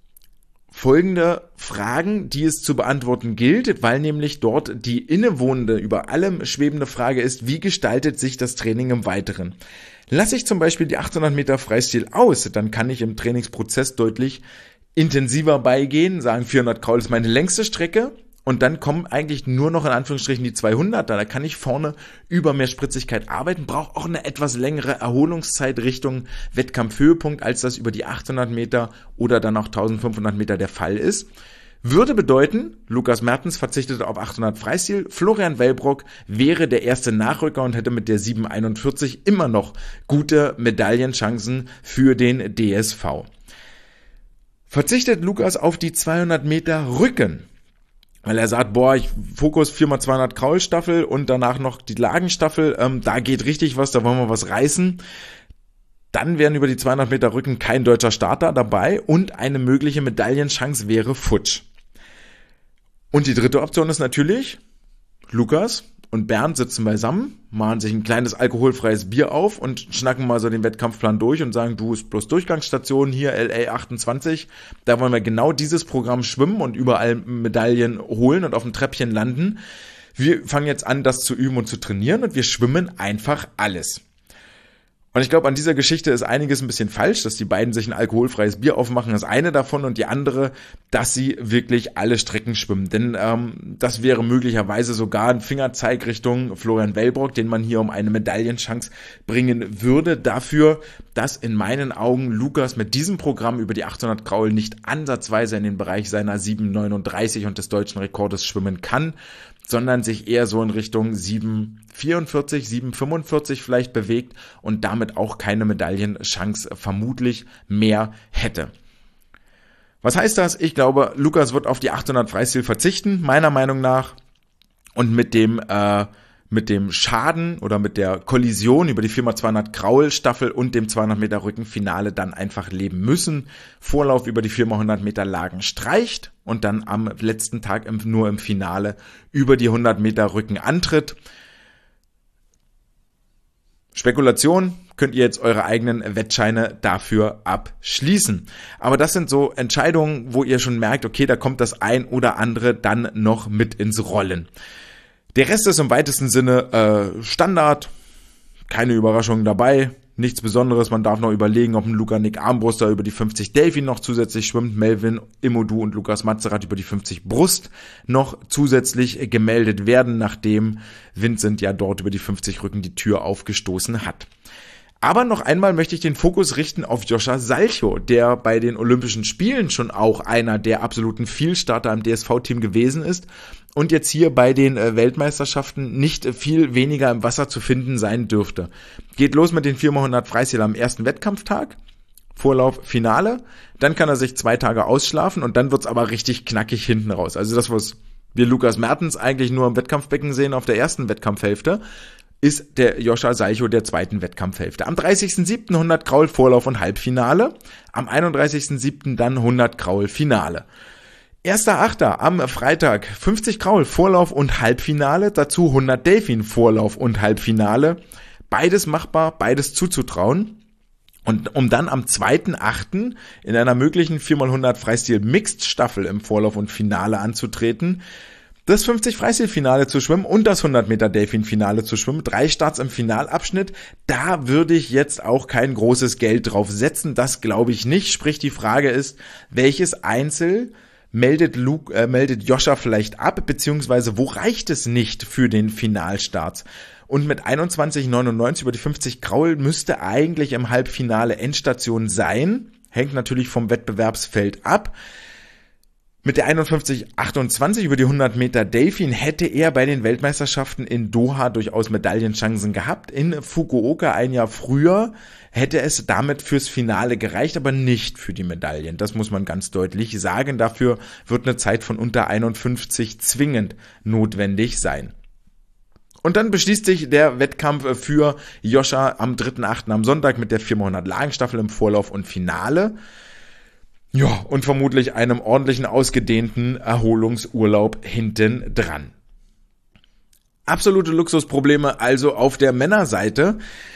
folgende Fragen, die es zu beantworten gilt, weil nämlich dort die innewohnende, über allem schwebende Frage ist, wie gestaltet sich das Training im Weiteren? Lasse ich zum Beispiel die 800 Meter Freistil aus, dann kann ich im Trainingsprozess deutlich intensiver beigehen, sagen 400 Kraul ist meine längste Strecke. Und dann kommen eigentlich nur noch in Anführungsstrichen die 200er. Da kann ich vorne über mehr Spritzigkeit arbeiten, brauche auch eine etwas längere Erholungszeit Richtung Wettkampfhöhepunkt, als das über die 800 Meter oder dann auch 1500 Meter der Fall ist. Würde bedeuten, Lukas Mertens verzichtet auf 800 Freistil, Florian Wellbrock wäre der erste Nachrücker und hätte mit der 7,41 immer noch gute Medaillenchancen für den DSV. Verzichtet Lukas auf die 200 Meter Rücken, weil er sagt, ich Fokus 4x200 Kraulstaffel und danach noch die Lagenstaffel, da geht richtig was, da wollen wir was reißen. Dann wären über die 200 Meter Rücken kein deutscher Starter dabei und eine mögliche Medaillenchance wäre futsch. Und die dritte Option ist natürlich, Lukas und Bernd sitzen beisammen, machen sich ein kleines alkoholfreies Bier auf und schnacken mal so den Wettkampfplan durch und sagen, du, ist bloß Durchgangsstation hier, LA 28, da wollen wir genau dieses Programm schwimmen und überall Medaillen holen und auf dem Treppchen landen. Wir fangen jetzt an, das zu üben und zu trainieren und wir schwimmen einfach alles. Und ich glaube, an dieser Geschichte ist einiges ein bisschen falsch, dass die beiden sich ein alkoholfreies Bier aufmachen, das eine davon, und die andere, dass sie wirklich alle Strecken schwimmen. Denn das wäre möglicherweise sogar ein Fingerzeig Richtung Florian Wellbrock, den man hier um eine Medaillenchance bringen würde. Dafür, dass in meinen Augen Lukas mit diesem Programm über die 800 Kraul nicht ansatzweise in den Bereich seiner 7,39 und des deutschen Rekordes schwimmen kann, sondern sich eher so in Richtung 7,44, 7,45 vielleicht bewegt und damit auch keine Medaillenchance vermutlich mehr hätte. Was heißt das? Ich glaube, Lukas wird auf die 800 Freistil verzichten, meiner Meinung nach, und mit dem Schaden oder mit der Kollision über die 4x200 Kraul Staffel und dem 200 Meter Rückenfinale dann einfach leben müssen. Vorlauf über die 4x100 Meter Lagen streicht und dann am letzten Tag nur im Finale über die 100 Meter Rücken antritt. Spekulation, könnt ihr jetzt eure eigenen Wettscheine dafür abschließen. Aber das sind so Entscheidungen, wo ihr schon merkt, okay, da kommt das ein oder andere dann noch mit ins Rollen. Der Rest ist im weitesten Sinne Standard, keine Überraschungen dabei, nichts Besonderes. Man darf noch überlegen, ob ein Luca-Nick Armbruster über die 50 Delfin noch zusätzlich schwimmt, Melvin Immodu und Lukas Mazerat über die 50 Brust noch zusätzlich gemeldet werden, nachdem Vincent ja dort über die 50 Rücken die Tür aufgestoßen hat. Aber noch einmal möchte ich den Fokus richten auf Joscha Salcho, der bei den Olympischen Spielen schon auch einer der absoluten Vielstarter im DSV-Team gewesen ist und jetzt hier bei den Weltmeisterschaften nicht viel weniger im Wasser zu finden sein dürfte. Geht los mit den 4x100 Freistil am ersten Wettkampftag, Vorlauf, Finale, dann kann er sich 2 Tage ausschlafen und dann wird's aber richtig knackig hinten raus. Also das, was wir Lukas Mertens eigentlich nur im Wettkampfbecken sehen auf der ersten Wettkampfhälfte, ist der Joscha Salcho der zweiten Wettkampfhälfte. Am 30.07. 100 Kraul Vorlauf und Halbfinale, am 31.07. dann 100 Kraul Finale. 1.8. am Freitag 50 Kraul Vorlauf und Halbfinale, dazu 100 Delfin Vorlauf und Halbfinale. Beides machbar, beides zuzutrauen. Und um dann am 2.8. in einer möglichen 4x100 Freistil Mixed Staffel im Vorlauf und Finale anzutreten, das 50 Freistil-Finale zu schwimmen und das 100 Meter Delfin-Finale zu schwimmen. 3 Starts im Finalabschnitt. Da würde ich jetzt auch kein großes Geld drauf setzen. Das glaube ich nicht. Sprich, die Frage ist, welches Einzel meldet Joscha vielleicht ab, beziehungsweise wo reicht es nicht für den Finalstarts? Und mit 21,99 über die 50 Kraul müsste eigentlich im Halbfinale Endstation sein. Hängt natürlich vom Wettbewerbsfeld ab. Mit der 51,28 über die 100 Meter Delfin hätte er bei den Weltmeisterschaften in Doha durchaus Medaillenchancen gehabt. In Fukuoka ein Jahr früher hätte es damit fürs Finale gereicht, aber nicht für die Medaillen. Das muss man ganz deutlich sagen. Dafür wird eine Zeit von unter 51 zwingend notwendig sein. Und dann beschließt sich der Wettkampf für Joscha am 3.8. am Sonntag mit der 4x100 Lagenstaffel im Vorlauf und Finale. Ja, und vermutlich einem ordentlichen, ausgedehnten Erholungsurlaub hinten dran. Absolute Luxusprobleme also auf der Männerseite.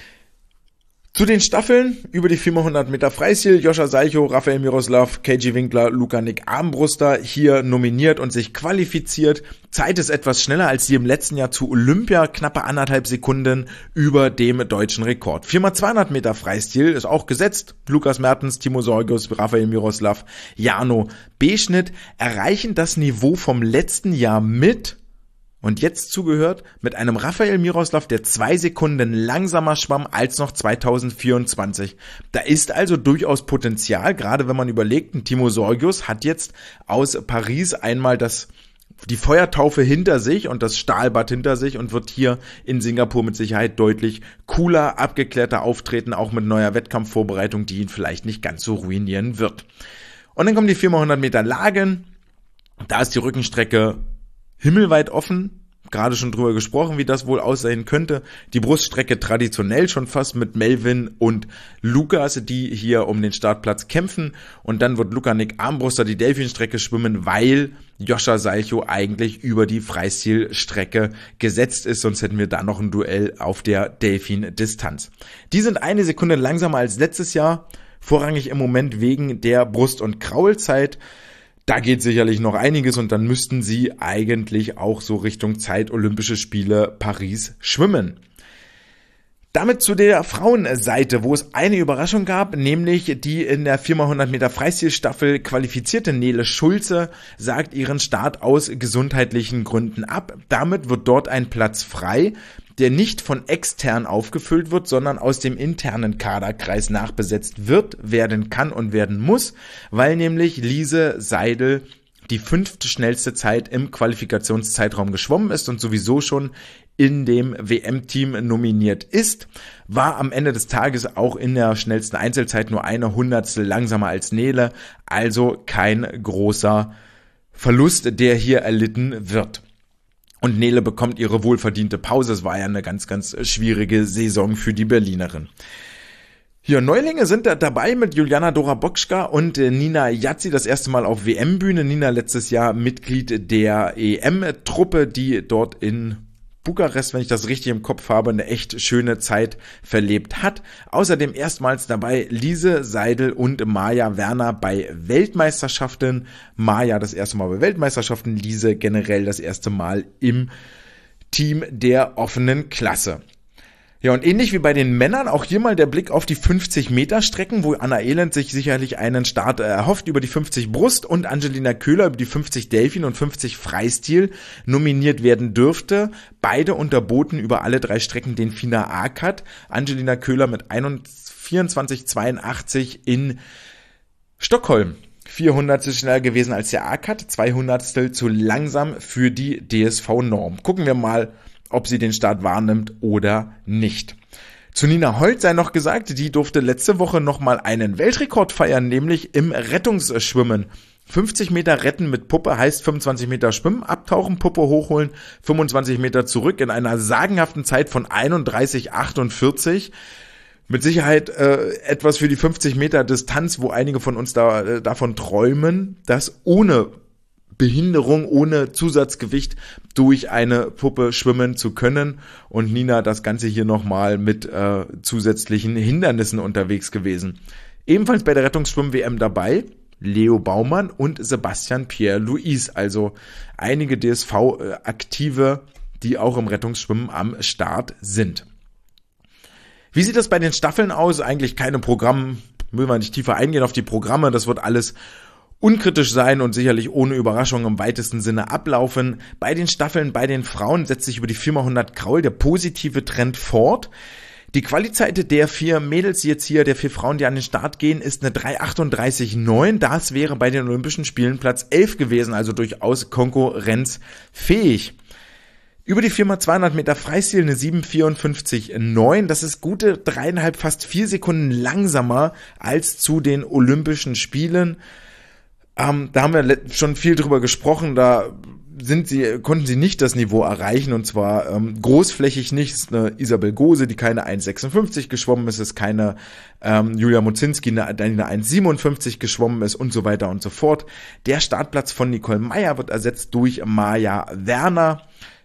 Zu den Staffeln über die 4x100 Meter Freistil, Joscha Salcho, Rafael Miroslav, KG Winkler, Luca-Nick Armbruster hier nominiert und sich qualifiziert. Zeit ist etwas schneller als die im letzten Jahr zu Olympia, knappe 1,5 Sekunden über dem deutschen Rekord. 4x200 Meter Freistil ist auch gesetzt. Lukas Mertens, Timo Sorgius, Rafael Miroslav, Jarno Beschnitt erreichen das Niveau vom letzten Jahr mit. Und jetzt zugehört mit einem Rafael Miroslav, der 2 Sekunden langsamer schwamm als noch 2024. Da ist also durchaus Potenzial, gerade wenn man überlegt, ein Timo Sorgius hat jetzt aus Paris einmal die Feuertaufe hinter sich und das Stahlbad hinter sich und wird hier in Singapur mit Sicherheit deutlich cooler, abgeklärter auftreten, auch mit neuer Wettkampfvorbereitung, die ihn vielleicht nicht ganz so ruinieren wird. Und dann kommen die 4x100 Meter Lagen. Da ist die Rückenstrecke himmelweit offen, gerade schon drüber gesprochen, wie das wohl aussehen könnte. Die Bruststrecke traditionell schon fast mit Melvin und Lukas, die hier um den Startplatz kämpfen. Und dann wird Luca-Nick Armbruster die Delfinstrecke schwimmen, weil Joscha Salcho eigentlich über die Freistilstrecke gesetzt ist. Sonst hätten wir da noch ein Duell auf der Delfin-Distanz. Die sind 1 Sekunde langsamer als letztes Jahr, vorrangig im Moment wegen der Brust- und Kraulzeit. Da geht sicherlich noch einiges und dann müssten sie eigentlich auch so Richtung Zeit Olympische Spiele Paris schwimmen. Damit zu der Frauenseite, wo es eine Überraschung gab, nämlich die in der 4x100 Meter Freistilstaffel qualifizierte Nele Schulze sagt ihren Start aus gesundheitlichen Gründen ab. Damit wird dort ein Platz frei, der nicht von extern aufgefüllt wird, sondern aus dem internen Kaderkreis nachbesetzt wird, werden kann und werden muss, weil nämlich Lise Seidel die 5. schnellste Zeit im Qualifikationszeitraum geschwommen ist und sowieso schon in dem WM-Team nominiert ist, war am Ende des Tages auch in der schnellsten Einzelzeit nur eine Hundertstel langsamer als Nele, also kein großer Verlust, der hier erlitten wird. Und Nele bekommt ihre wohlverdiente Pause. Es war ja eine ganz, ganz schwierige Saison für die Berlinerin. Ja, Neulinge sind da dabei mit Juliana Dorabokschka und Nina Yazzi das erste Mal auf WM-Bühne. Nina letztes Jahr Mitglied der EM-Truppe, die dort in Bukarest, wenn ich das richtig im Kopf habe, eine echt schöne Zeit verlebt hat. Außerdem erstmals dabei Lise Seidel und Maja Werner bei Weltmeisterschaften. Maja das erste Mal bei Weltmeisterschaften, Lise generell das erste Mal im Team der offenen Klasse. Ja, und ähnlich wie bei den Männern, auch hier mal der Blick auf die 50-Meter-Strecken, wo Anna Elend sich sicherlich einen Start erhofft über die 50 Brust und Angelina Köhler über die 50 Delfin und 50 Freistil nominiert werden dürfte. Beide unterboten über alle 3 Strecken den FINA A-Cut. Angelina Köhler mit 24,82 in Stockholm. 400 schneller gewesen als der A-Cut, 200 zu langsam für die DSV-Norm. Gucken wir mal, ob sie den Start wahrnimmt oder nicht. Zu Nina Holt sei noch gesagt, die durfte letzte Woche nochmal einen Weltrekord feiern, nämlich im Rettungsschwimmen. 50 Meter retten mit Puppe heißt 25 Meter schwimmen, abtauchen, Puppe hochholen, 25 Meter zurück in einer sagenhaften Zeit von 31,48. Mit Sicherheit etwas für die 50 Meter Distanz, wo einige von uns davon träumen, dass ohne Behinderung, ohne Zusatzgewicht durch eine Puppe schwimmen zu können. Und Nina das Ganze hier nochmal mit zusätzlichen Hindernissen unterwegs gewesen. Ebenfalls bei der Rettungsschwimm-WM dabei Leo Baumann und Sebastian Pierre-Louis, also einige DSV-Aktive, die auch im Rettungsschwimmen am Start sind. Wie sieht das bei den Staffeln aus? Eigentlich keine Programme, müssen wir nicht tiefer eingehen auf die Programme, das wird alles unkritisch sein und sicherlich ohne Überraschung im weitesten Sinne ablaufen. Bei den Staffeln, bei den Frauen setzt sich über die 4x100 Kraul der positive Trend fort. Die Qualizeit der 4 Mädels jetzt hier, der 4 Frauen, die an den Start gehen, ist eine 3,38,9. Das wäre bei den Olympischen Spielen Platz 11 gewesen, also durchaus konkurrenzfähig. Über die 4x200 Meter Freistil eine 7,54,9. Das ist gute 3,5, fast 4 Sekunden langsamer als zu den Olympischen Spielen. Da haben wir schon viel drüber gesprochen, da konnten sie nicht das Niveau erreichen, und zwar großflächig nicht. Es ist eine Isabel Gose, die keine 1,56 geschwommen ist, es ist keine Julia Mozinski, die eine 1,57 geschwommen ist und so weiter und so fort. Der Startplatz von Nicole Meyer wird ersetzt durch Maja Werner.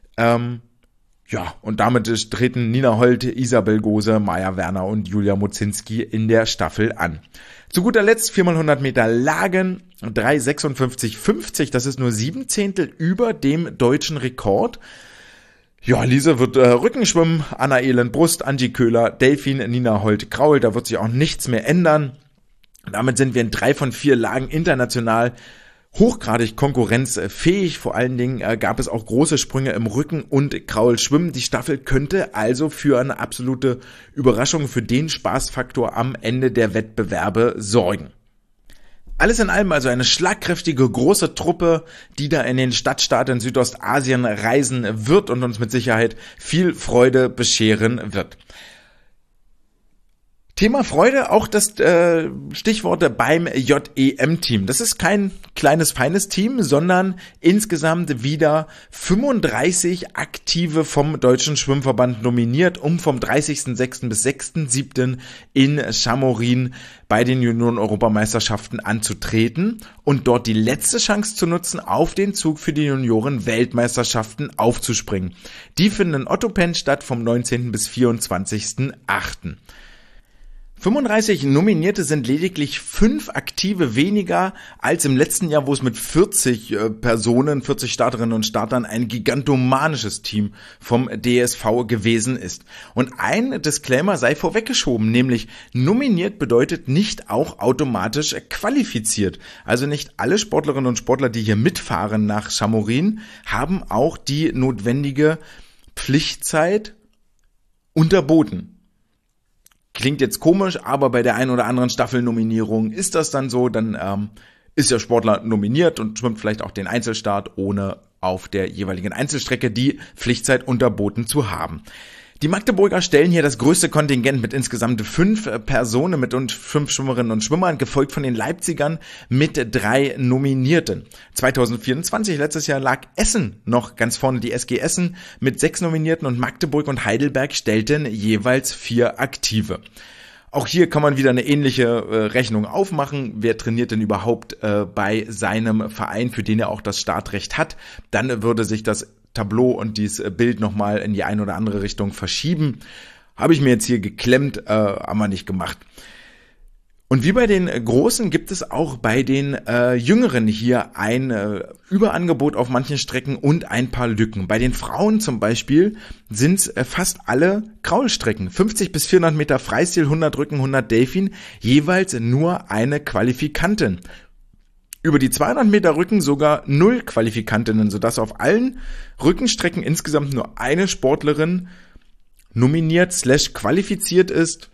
Ja, und damit treten Nina Holt, Isabel Gose, Maja Werner und Julia Mozinski in der Staffel an. Zu guter Letzt 4x100 Meter Lagen, 3,56,50, das ist nur 7 Zehntel über dem deutschen Rekord. Ja, Lise wird Rückenschwimmen, Anna Elend Brust, Angie Köhler, Delfin, Nina Holt Kraul, da wird sich auch nichts mehr ändern. Damit sind wir in 3 von 4 Lagen international hochgradig konkurrenzfähig. Vor allen Dingen gab es auch große Sprünge im Rücken und Kraulschwimmen. Die Staffel könnte also für eine absolute Überraschung, für den Spaßfaktor am Ende der Wettbewerbe sorgen. Alles in allem also eine schlagkräftige, große Truppe, die da in den Stadtstaaten in Südostasien reisen wird und uns mit Sicherheit viel Freude bescheren wird. Thema Freude, auch das Stichworte beim JEM-Team. Das ist kein kleines, feines Team, sondern insgesamt wieder 35 Aktive vom Deutschen Schwimmverband nominiert, um vom 30.06. bis 6.07. in Chamorin bei den Junioren-Europameisterschaften anzutreten und dort die letzte Chance zu nutzen, auf den Zug für die Junioren-Weltmeisterschaften aufzuspringen. Die finden in Ottopen statt vom 19. bis 24.08. 35 Nominierte sind lediglich 5 Aktive weniger als im letzten Jahr, wo es mit 40 Personen, 40 Starterinnen und Startern ein gigantomanisches Team vom DSV gewesen ist. Und ein Disclaimer sei vorweggeschoben, nämlich nominiert bedeutet nicht auch automatisch qualifiziert. Also nicht alle Sportlerinnen und Sportler, die hier mitfahren nach Chamorin, haben auch die notwendige Pflichtzeit unterboten. Klingt jetzt komisch, aber bei der einen oder anderen Staffelnominierung ist das dann so, dann ist der Sportler nominiert und schwimmt vielleicht auch den Einzelstart, ohne auf der jeweiligen Einzelstrecke die Pflichtzeit unterboten zu haben. Die Magdeburger stellen hier das größte Kontingent mit insgesamt 5 Personen mit und 5 Schwimmerinnen und Schwimmern, gefolgt von den Leipzigern mit 3 Nominierten. 2024, letztes Jahr, lag Essen noch ganz vorne, die SG Essen mit 6 Nominierten, und Magdeburg und Heidelberg stellten jeweils 4 Aktive. Auch hier kann man wieder eine ähnliche Rechnung aufmachen. Wer trainiert denn überhaupt bei seinem Verein, für den er auch das Startrecht hat? Dann würde sich das Tableau und dieses Bild nochmal in die eine oder andere Richtung verschieben. Habe ich mir jetzt hier geklemmt, haben wir nicht gemacht. Und wie bei den Großen gibt es auch bei den Jüngeren hier ein Überangebot auf manchen Strecken und ein paar Lücken. Bei den Frauen zum Beispiel sind es fast alle Kraulstrecken. 50 bis 400 Meter Freistil, 100 Rücken, 100 Delfin, jeweils nur eine Qualifikantin. Über die 200 Meter Rücken sogar 0 Qualifikantinnen, sodass auf allen Rückenstrecken insgesamt nur eine Sportlerin nominiert / qualifiziert ist.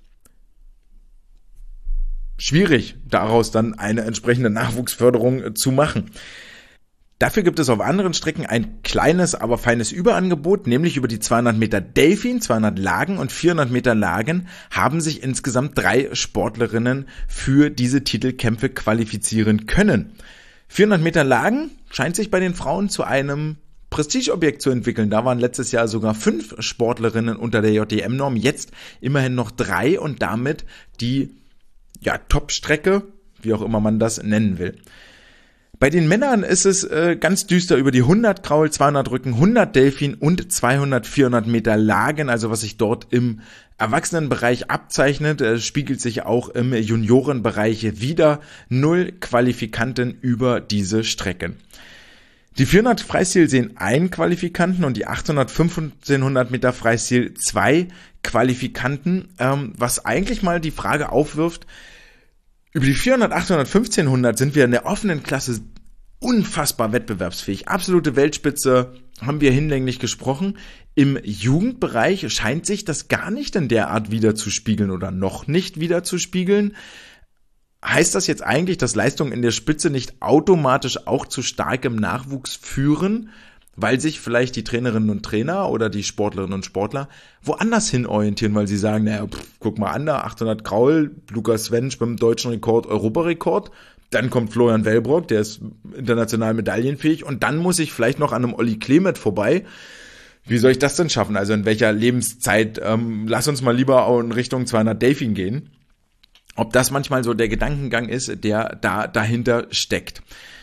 Schwierig, daraus dann eine entsprechende Nachwuchsförderung zu machen. Dafür gibt es auf anderen Strecken ein kleines, aber feines Überangebot, nämlich über die 200 Meter Delfin, 200 Lagen und 400 Meter Lagen haben sich insgesamt 3 Sportlerinnen für diese Titelkämpfe qualifizieren können. 400 Meter Lagen scheint sich bei den Frauen zu einem Prestigeobjekt zu entwickeln. Da waren letztes Jahr sogar 5 Sportlerinnen unter der JDM-Norm, jetzt immerhin noch 3 und damit die Top-Strecke, wie auch immer man das nennen will. Bei den Männern ist es ganz düster über die 100 Kraul, 200 Rücken, 100 Delfin und 200, 400 Meter Lagen. Also was sich dort im Erwachsenenbereich abzeichnet, spiegelt sich auch im Juniorenbereich wieder. 0 Qualifikanten über diese Strecken. Die 400 Freistil sehen 1 Qualifikanten und die 800, 1500 Meter Freistil 2 Qualifikanten, was eigentlich mal die Frage aufwirft: Über die 400, 800, 1500 sind wir in der offenen Klasse unfassbar wettbewerbsfähig. Absolute Weltspitze, haben wir hinlänglich gesprochen. Im Jugendbereich scheint sich das gar nicht in der Art widerzuspiegeln oder noch nicht widerzuspiegeln. Heißt das jetzt eigentlich, dass Leistungen in der Spitze nicht automatisch auch zu starkem Nachwuchs führen, weil sich vielleicht die Trainerinnen und Trainer oder die Sportlerinnen und Sportler woanders hin orientieren, weil sie sagen, guck mal an, da 800 Kraul, Lukas Sven schwimmt deutschen Rekord, Europarekord, dann kommt Florian Wellbrock, der ist international medaillenfähig, und dann muss ich vielleicht noch an einem Olli Klemet vorbei. Wie soll ich das denn schaffen? Also in welcher Lebenszeit? Lass uns mal lieber auch in Richtung 200 Delfin gehen. Ob das manchmal so der Gedankengang ist, der da dahinter steckt.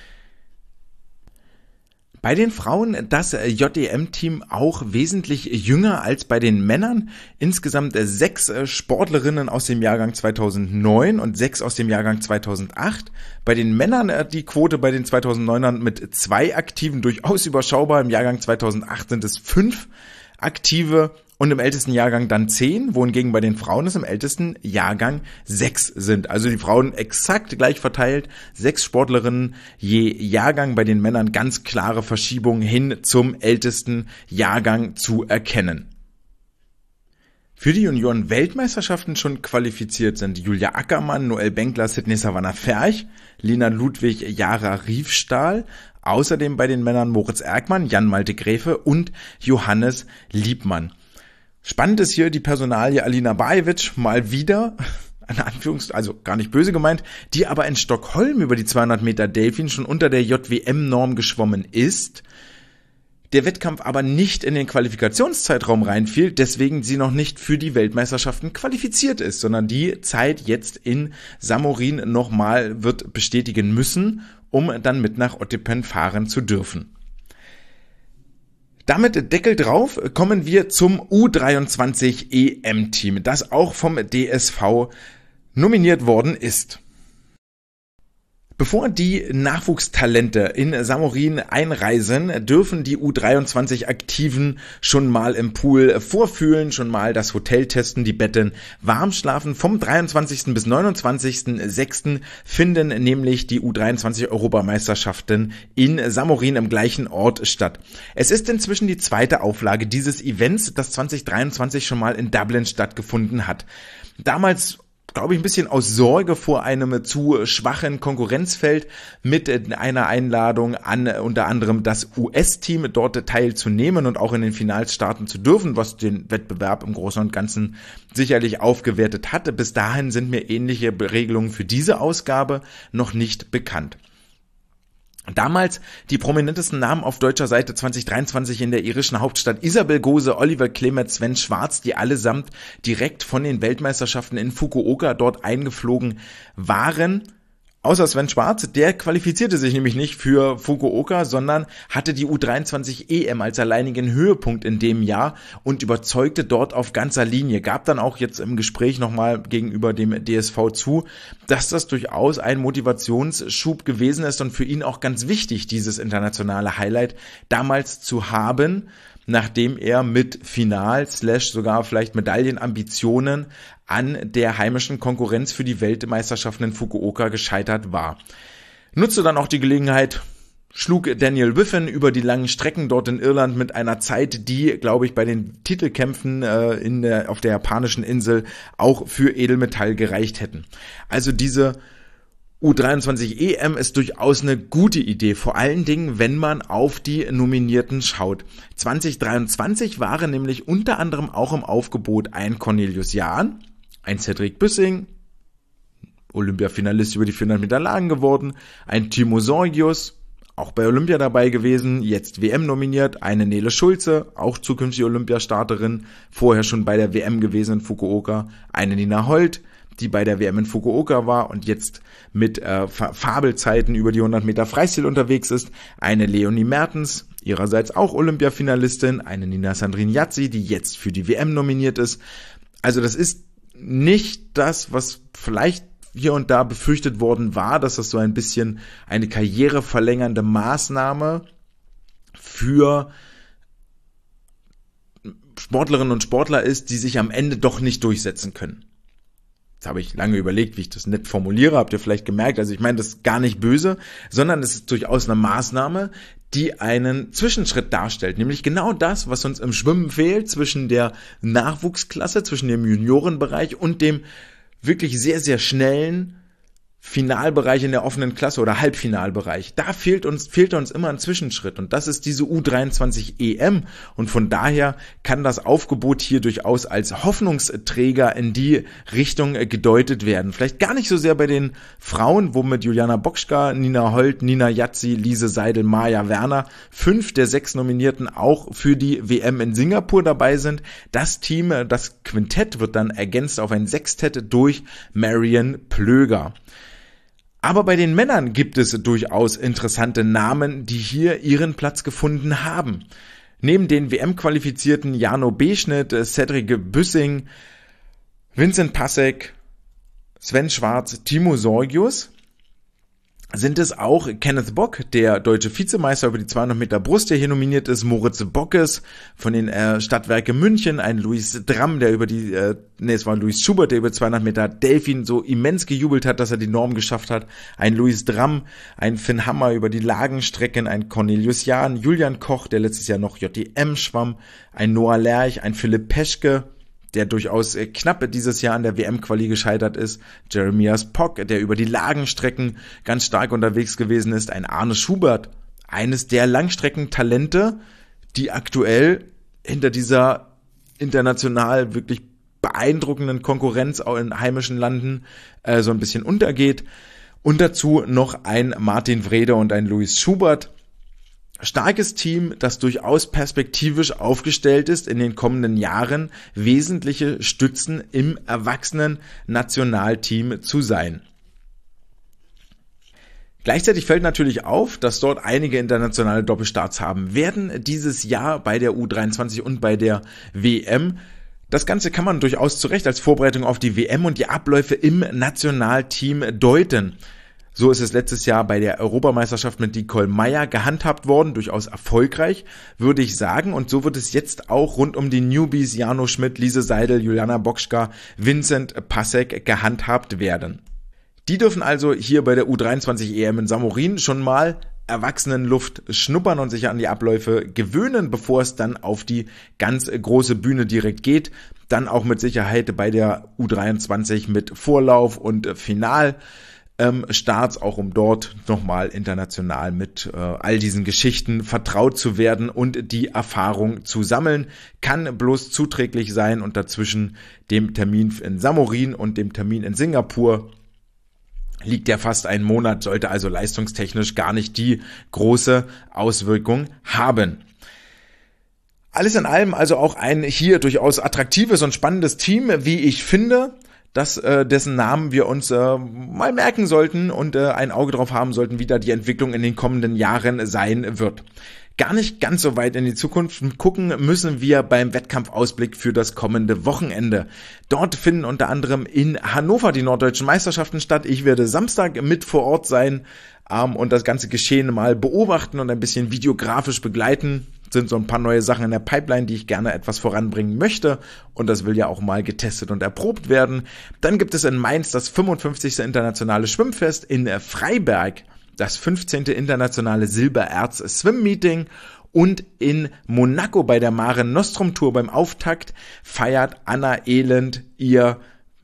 Bei den Frauen das JDM-Team auch wesentlich jünger als bei den Männern. Insgesamt 6 Sportlerinnen aus dem Jahrgang 2009 und 6 aus dem Jahrgang 2008. Bei den Männern die Quote bei den 2009ern mit 2 Aktiven durchaus überschaubar. Im Jahrgang 2008 sind es 5 Aktive und im ältesten Jahrgang dann 10, wohingegen bei den Frauen es im ältesten Jahrgang 6 sind. Also die Frauen exakt gleich verteilt, 6 Sportlerinnen je Jahrgang, bei den Männern ganz klare Verschiebung hin zum ältesten Jahrgang zu erkennen. Für die Junioren-Weltmeisterschaften schon qualifiziert sind Julia Ackermann, Noel Benkler, Sydney Savannah Ferch, Lena Ludwig, Jara Riefstahl, außerdem bei den Männern Moritz Erkmann, Jan-Malte Gräfe und Johannes Liebmann. Spannend ist hier die Personalie Alina Bajevic mal wieder, also gar nicht böse gemeint, die aber in Stockholm über die 200 Meter Delfin schon unter der JWM-Norm geschwommen ist, der Wettkampf aber nicht in den Qualifikationszeitraum reinfiel, deswegen sie noch nicht für die Weltmeisterschaften qualifiziert ist, sondern die Zeit jetzt in Samorin nochmal wird bestätigen müssen, um dann mit nach Ottopen fahren zu dürfen. Damit Deckel drauf, kommen wir zum U23 EM-Team, das auch vom DSV nominiert worden ist. Bevor die Nachwuchstalente in Samorin einreisen, dürfen die U23-Aktiven schon mal im Pool vorfühlen, schon mal das Hotel testen, die Betten warm schlafen. Vom 23. bis 29.06. finden nämlich die U23-Europameisterschaften in Samorin im gleichen Ort statt. Es ist inzwischen die zweite Auflage dieses Events, das 2023 schon mal in Dublin stattgefunden hat. Damals glaube ich, ein bisschen aus Sorge vor einem zu schwachen Konkurrenzfeld mit einer Einladung an unter anderem das US-Team dort teilzunehmen und auch in den Finals starten zu dürfen, was den Wettbewerb im Großen und Ganzen sicherlich aufgewertet hatte. Bis dahin sind mir ähnliche Regelungen für diese Ausgabe noch nicht bekannt. Damals die prominentesten Namen auf deutscher Seite 2023 in der irischen Hauptstadt: Isabel Gose, Oliver Clemens, Sven Schwarz, die allesamt direkt von den Weltmeisterschaften in Fukuoka dort eingeflogen waren. Außer Sven Schwarz, der qualifizierte sich nämlich nicht für Fukuoka, sondern hatte die U23 EM als alleinigen Höhepunkt in dem Jahr und überzeugte dort auf ganzer Linie. Gab dann auch jetzt im Gespräch nochmal gegenüber dem DSV zu, dass das durchaus ein Motivationsschub gewesen ist und für ihn auch ganz wichtig, dieses internationale Highlight damals zu haben, nachdem er mit Final/ sogar vielleicht Medaillenambitionen an der heimischen Konkurrenz für die Weltmeisterschaften in Fukuoka gescheitert war. Nutzte dann auch die Gelegenheit, schlug Daniel Wiffen über die langen Strecken dort in Irland mit einer Zeit, die, glaube ich, bei den Titelkämpfen auf der japanischen Insel auch für Edelmetall gereicht hätten. Also diese U23 EM ist durchaus eine gute Idee, vor allen Dingen, wenn man auf die Nominierten schaut. 2023 waren nämlich unter anderem auch im Aufgebot ein Cornelius Jahn, ein Cedric Büssing, Olympiafinalist über die 400 Meter Lagen geworden, ein Timo Sorgius, auch bei Olympia dabei gewesen, jetzt WM nominiert, eine Nele Schulze, auch zukünftige Olympiastarterin, vorher schon bei der WM gewesen in Fukuoka, eine Nina Holt, die bei der WM in Fukuoka war und jetzt mit Fabelzeiten über die 100 Meter Freistil unterwegs ist, eine Leonie Mertens, ihrerseits auch Olympiafinalistin, eine Nina Sandrine Yazzi, die jetzt für die WM nominiert ist. Also das ist nicht das, was vielleicht hier und da befürchtet worden war, dass das so ein bisschen eine karriereverlängernde Maßnahme für Sportlerinnen und Sportler ist, die sich am Ende doch nicht durchsetzen können. Jetzt habe ich lange überlegt, wie ich das nett formuliere, habt ihr vielleicht gemerkt. Also ich meine das gar nicht böse, sondern es ist durchaus eine Maßnahme, die einen Zwischenschritt darstellt. Nämlich genau das, was uns im Schwimmen fehlt, zwischen der Nachwuchsklasse, zwischen dem Juniorenbereich und dem wirklich sehr, sehr schnellen Finalbereich in der offenen Klasse oder Halbfinalbereich. Da fehlt uns immer ein Zwischenschritt und das ist diese U23 EM und von daher kann das Aufgebot hier durchaus als Hoffnungsträger in die Richtung gedeutet werden. Vielleicht gar nicht so sehr bei den Frauen, wo mit Juliana Bokschka, Nina Holt, Nina Yazzi, Lise Seidel, Maja Werner 5 der 6 Nominierten auch für die WM in Singapur dabei sind. Das Team, das Quintett wird dann ergänzt auf ein Sextett durch Marion Plöger. Aber bei den Männern gibt es durchaus interessante Namen, die hier ihren Platz gefunden haben. Neben den WM-qualifizierten Jano Beschnitt, Cedric Büssing, Vincent Passek, Sven Schwarz, Timo Sorgius sind es auch Kenneth Bock, der deutsche Vizemeister über die 200 Meter Brust, der hier nominiert ist, Moritz Bockes von den Stadtwerke München, ein Luis Dramm, der über es war Luis Schubert, der über 200 Meter Delfin so immens gejubelt hat, dass er die Norm geschafft hat, ein Luis Dramm, ein Finn Hammer über die Lagenstrecken, ein Cornelius Jahn, Julian Koch, der letztes Jahr noch JDM schwamm, ein Noah Lerch, ein Philipp Peschke, der durchaus knapp dieses Jahr an der WM-Quali gescheitert ist, Jeremias Pock, der über die Lagenstrecken ganz stark unterwegs gewesen ist, ein Arne Schubert, eines der Langstreckentalente, die aktuell hinter dieser international wirklich beeindruckenden Konkurrenz auch in heimischen Landen so ein bisschen untergeht. Und dazu noch ein Martin Wrede und ein Luis Schubert. Starkes Team, das durchaus perspektivisch aufgestellt ist, in den kommenden Jahren wesentliche Stützen im erwachsenen Nationalteam zu sein. Gleichzeitig fällt natürlich auf, dass dort einige internationale Doppelstarts haben werden dieses Jahr bei der U23 und bei der WM. Das Ganze kann man durchaus zu Recht als Vorbereitung auf die WM und die Abläufe im Nationalteam deuten. So ist es letztes Jahr bei der Europameisterschaft mit Nicole Meyer gehandhabt worden, durchaus erfolgreich, würde ich sagen. Und so wird es jetzt auch rund um die Newbies Jano Schmidt, Lise Seidel, Juliana Bokschka, Vincent Passek gehandhabt werden. Die dürfen also hier bei der U23 EM in Samorin schon mal Erwachsenenluft schnuppern und sich an die Abläufe gewöhnen, bevor es dann auf die ganz große Bühne direkt geht. Dann auch mit Sicherheit bei der U23 mit Vorlauf und Finalstarts, auch um dort nochmal international mit all diesen Geschichten vertraut zu werden und die Erfahrung zu sammeln. Kann bloß zuträglich sein und dazwischen dem Termin in Samorin und dem Termin in Singapur liegt ja fast ein Monat, sollte also leistungstechnisch gar nicht die große Auswirkung haben. Alles in allem also auch ein hier durchaus attraktives und spannendes Team, wie ich finde, dessen Namen wir uns mal merken sollten und ein Auge drauf haben sollten, wie da die Entwicklung in den kommenden Jahren sein wird. Gar nicht ganz so weit in die Zukunft gucken müssen wir beim Wettkampfausblick für das kommende Wochenende. Dort finden unter anderem in Hannover die norddeutschen Meisterschaften statt. Ich werde Samstag mit vor Ort sein und das ganze Geschehen mal beobachten und ein bisschen videografisch begleiten. Sind so ein paar neue Sachen in der Pipeline, die ich gerne etwas voranbringen möchte und das will ja auch mal getestet und erprobt werden. Dann gibt es in Mainz das 55. internationale Schwimmfest, in Freiberg das 15. internationale Silbererz-Swim-Meeting und in Monaco bei der Mare Nostrum Tour beim Auftakt feiert Anna Elend ihr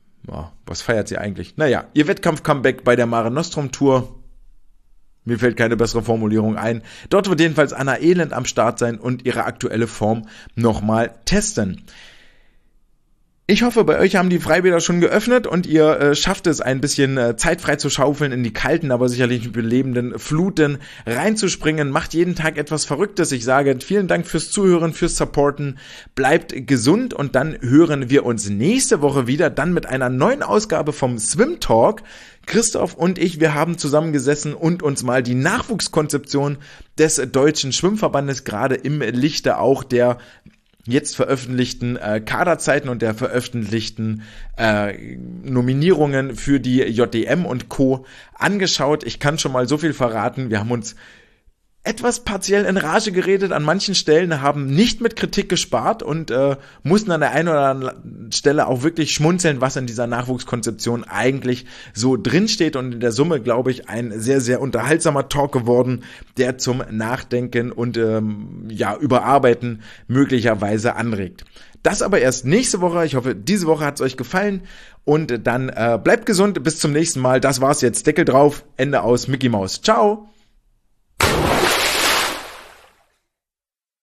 Wettkampf-Comeback bei der Mare Nostrum Tour. Mir fällt keine bessere Formulierung ein. Dort wird jedenfalls Anna Elend am Start sein und ihre aktuelle Form nochmal testen. Ich hoffe, bei euch haben die Freibäder schon geöffnet und ihr schafft es, ein bisschen Zeit frei zu schaufeln, in die kalten, aber sicherlich belebenden Fluten reinzuspringen. Macht jeden Tag etwas Verrücktes. Ich sage vielen Dank fürs Zuhören, fürs Supporten. Bleibt gesund und dann hören wir uns nächste Woche wieder, dann mit einer neuen Ausgabe vom Swim Talk. Christoph und ich, wir haben zusammengesessen und uns mal die Nachwuchskonzeption des Deutschen Schwimmverbandes, gerade im Lichte auch der jetzt veröffentlichten Kaderzeiten und der veröffentlichten Nominierungen für die JDM und Co. angeschaut. Ich kann schon mal so viel verraten. Wir haben uns etwas partiell in Rage geredet, an manchen Stellen haben nicht mit Kritik gespart und mussten an der einen oder anderen Stelle auch wirklich schmunzeln, was in dieser Nachwuchskonzeption eigentlich so drinsteht und in der Summe, glaube ich, ein sehr, sehr unterhaltsamer Talk geworden, der zum Nachdenken und Überarbeiten möglicherweise anregt. Das aber erst nächste Woche. Ich hoffe, diese Woche hat es euch gefallen und dann bleibt gesund. Bis zum nächsten Mal. Das war's jetzt. Deckel drauf. Ende aus. Mickey Maus. Ciao.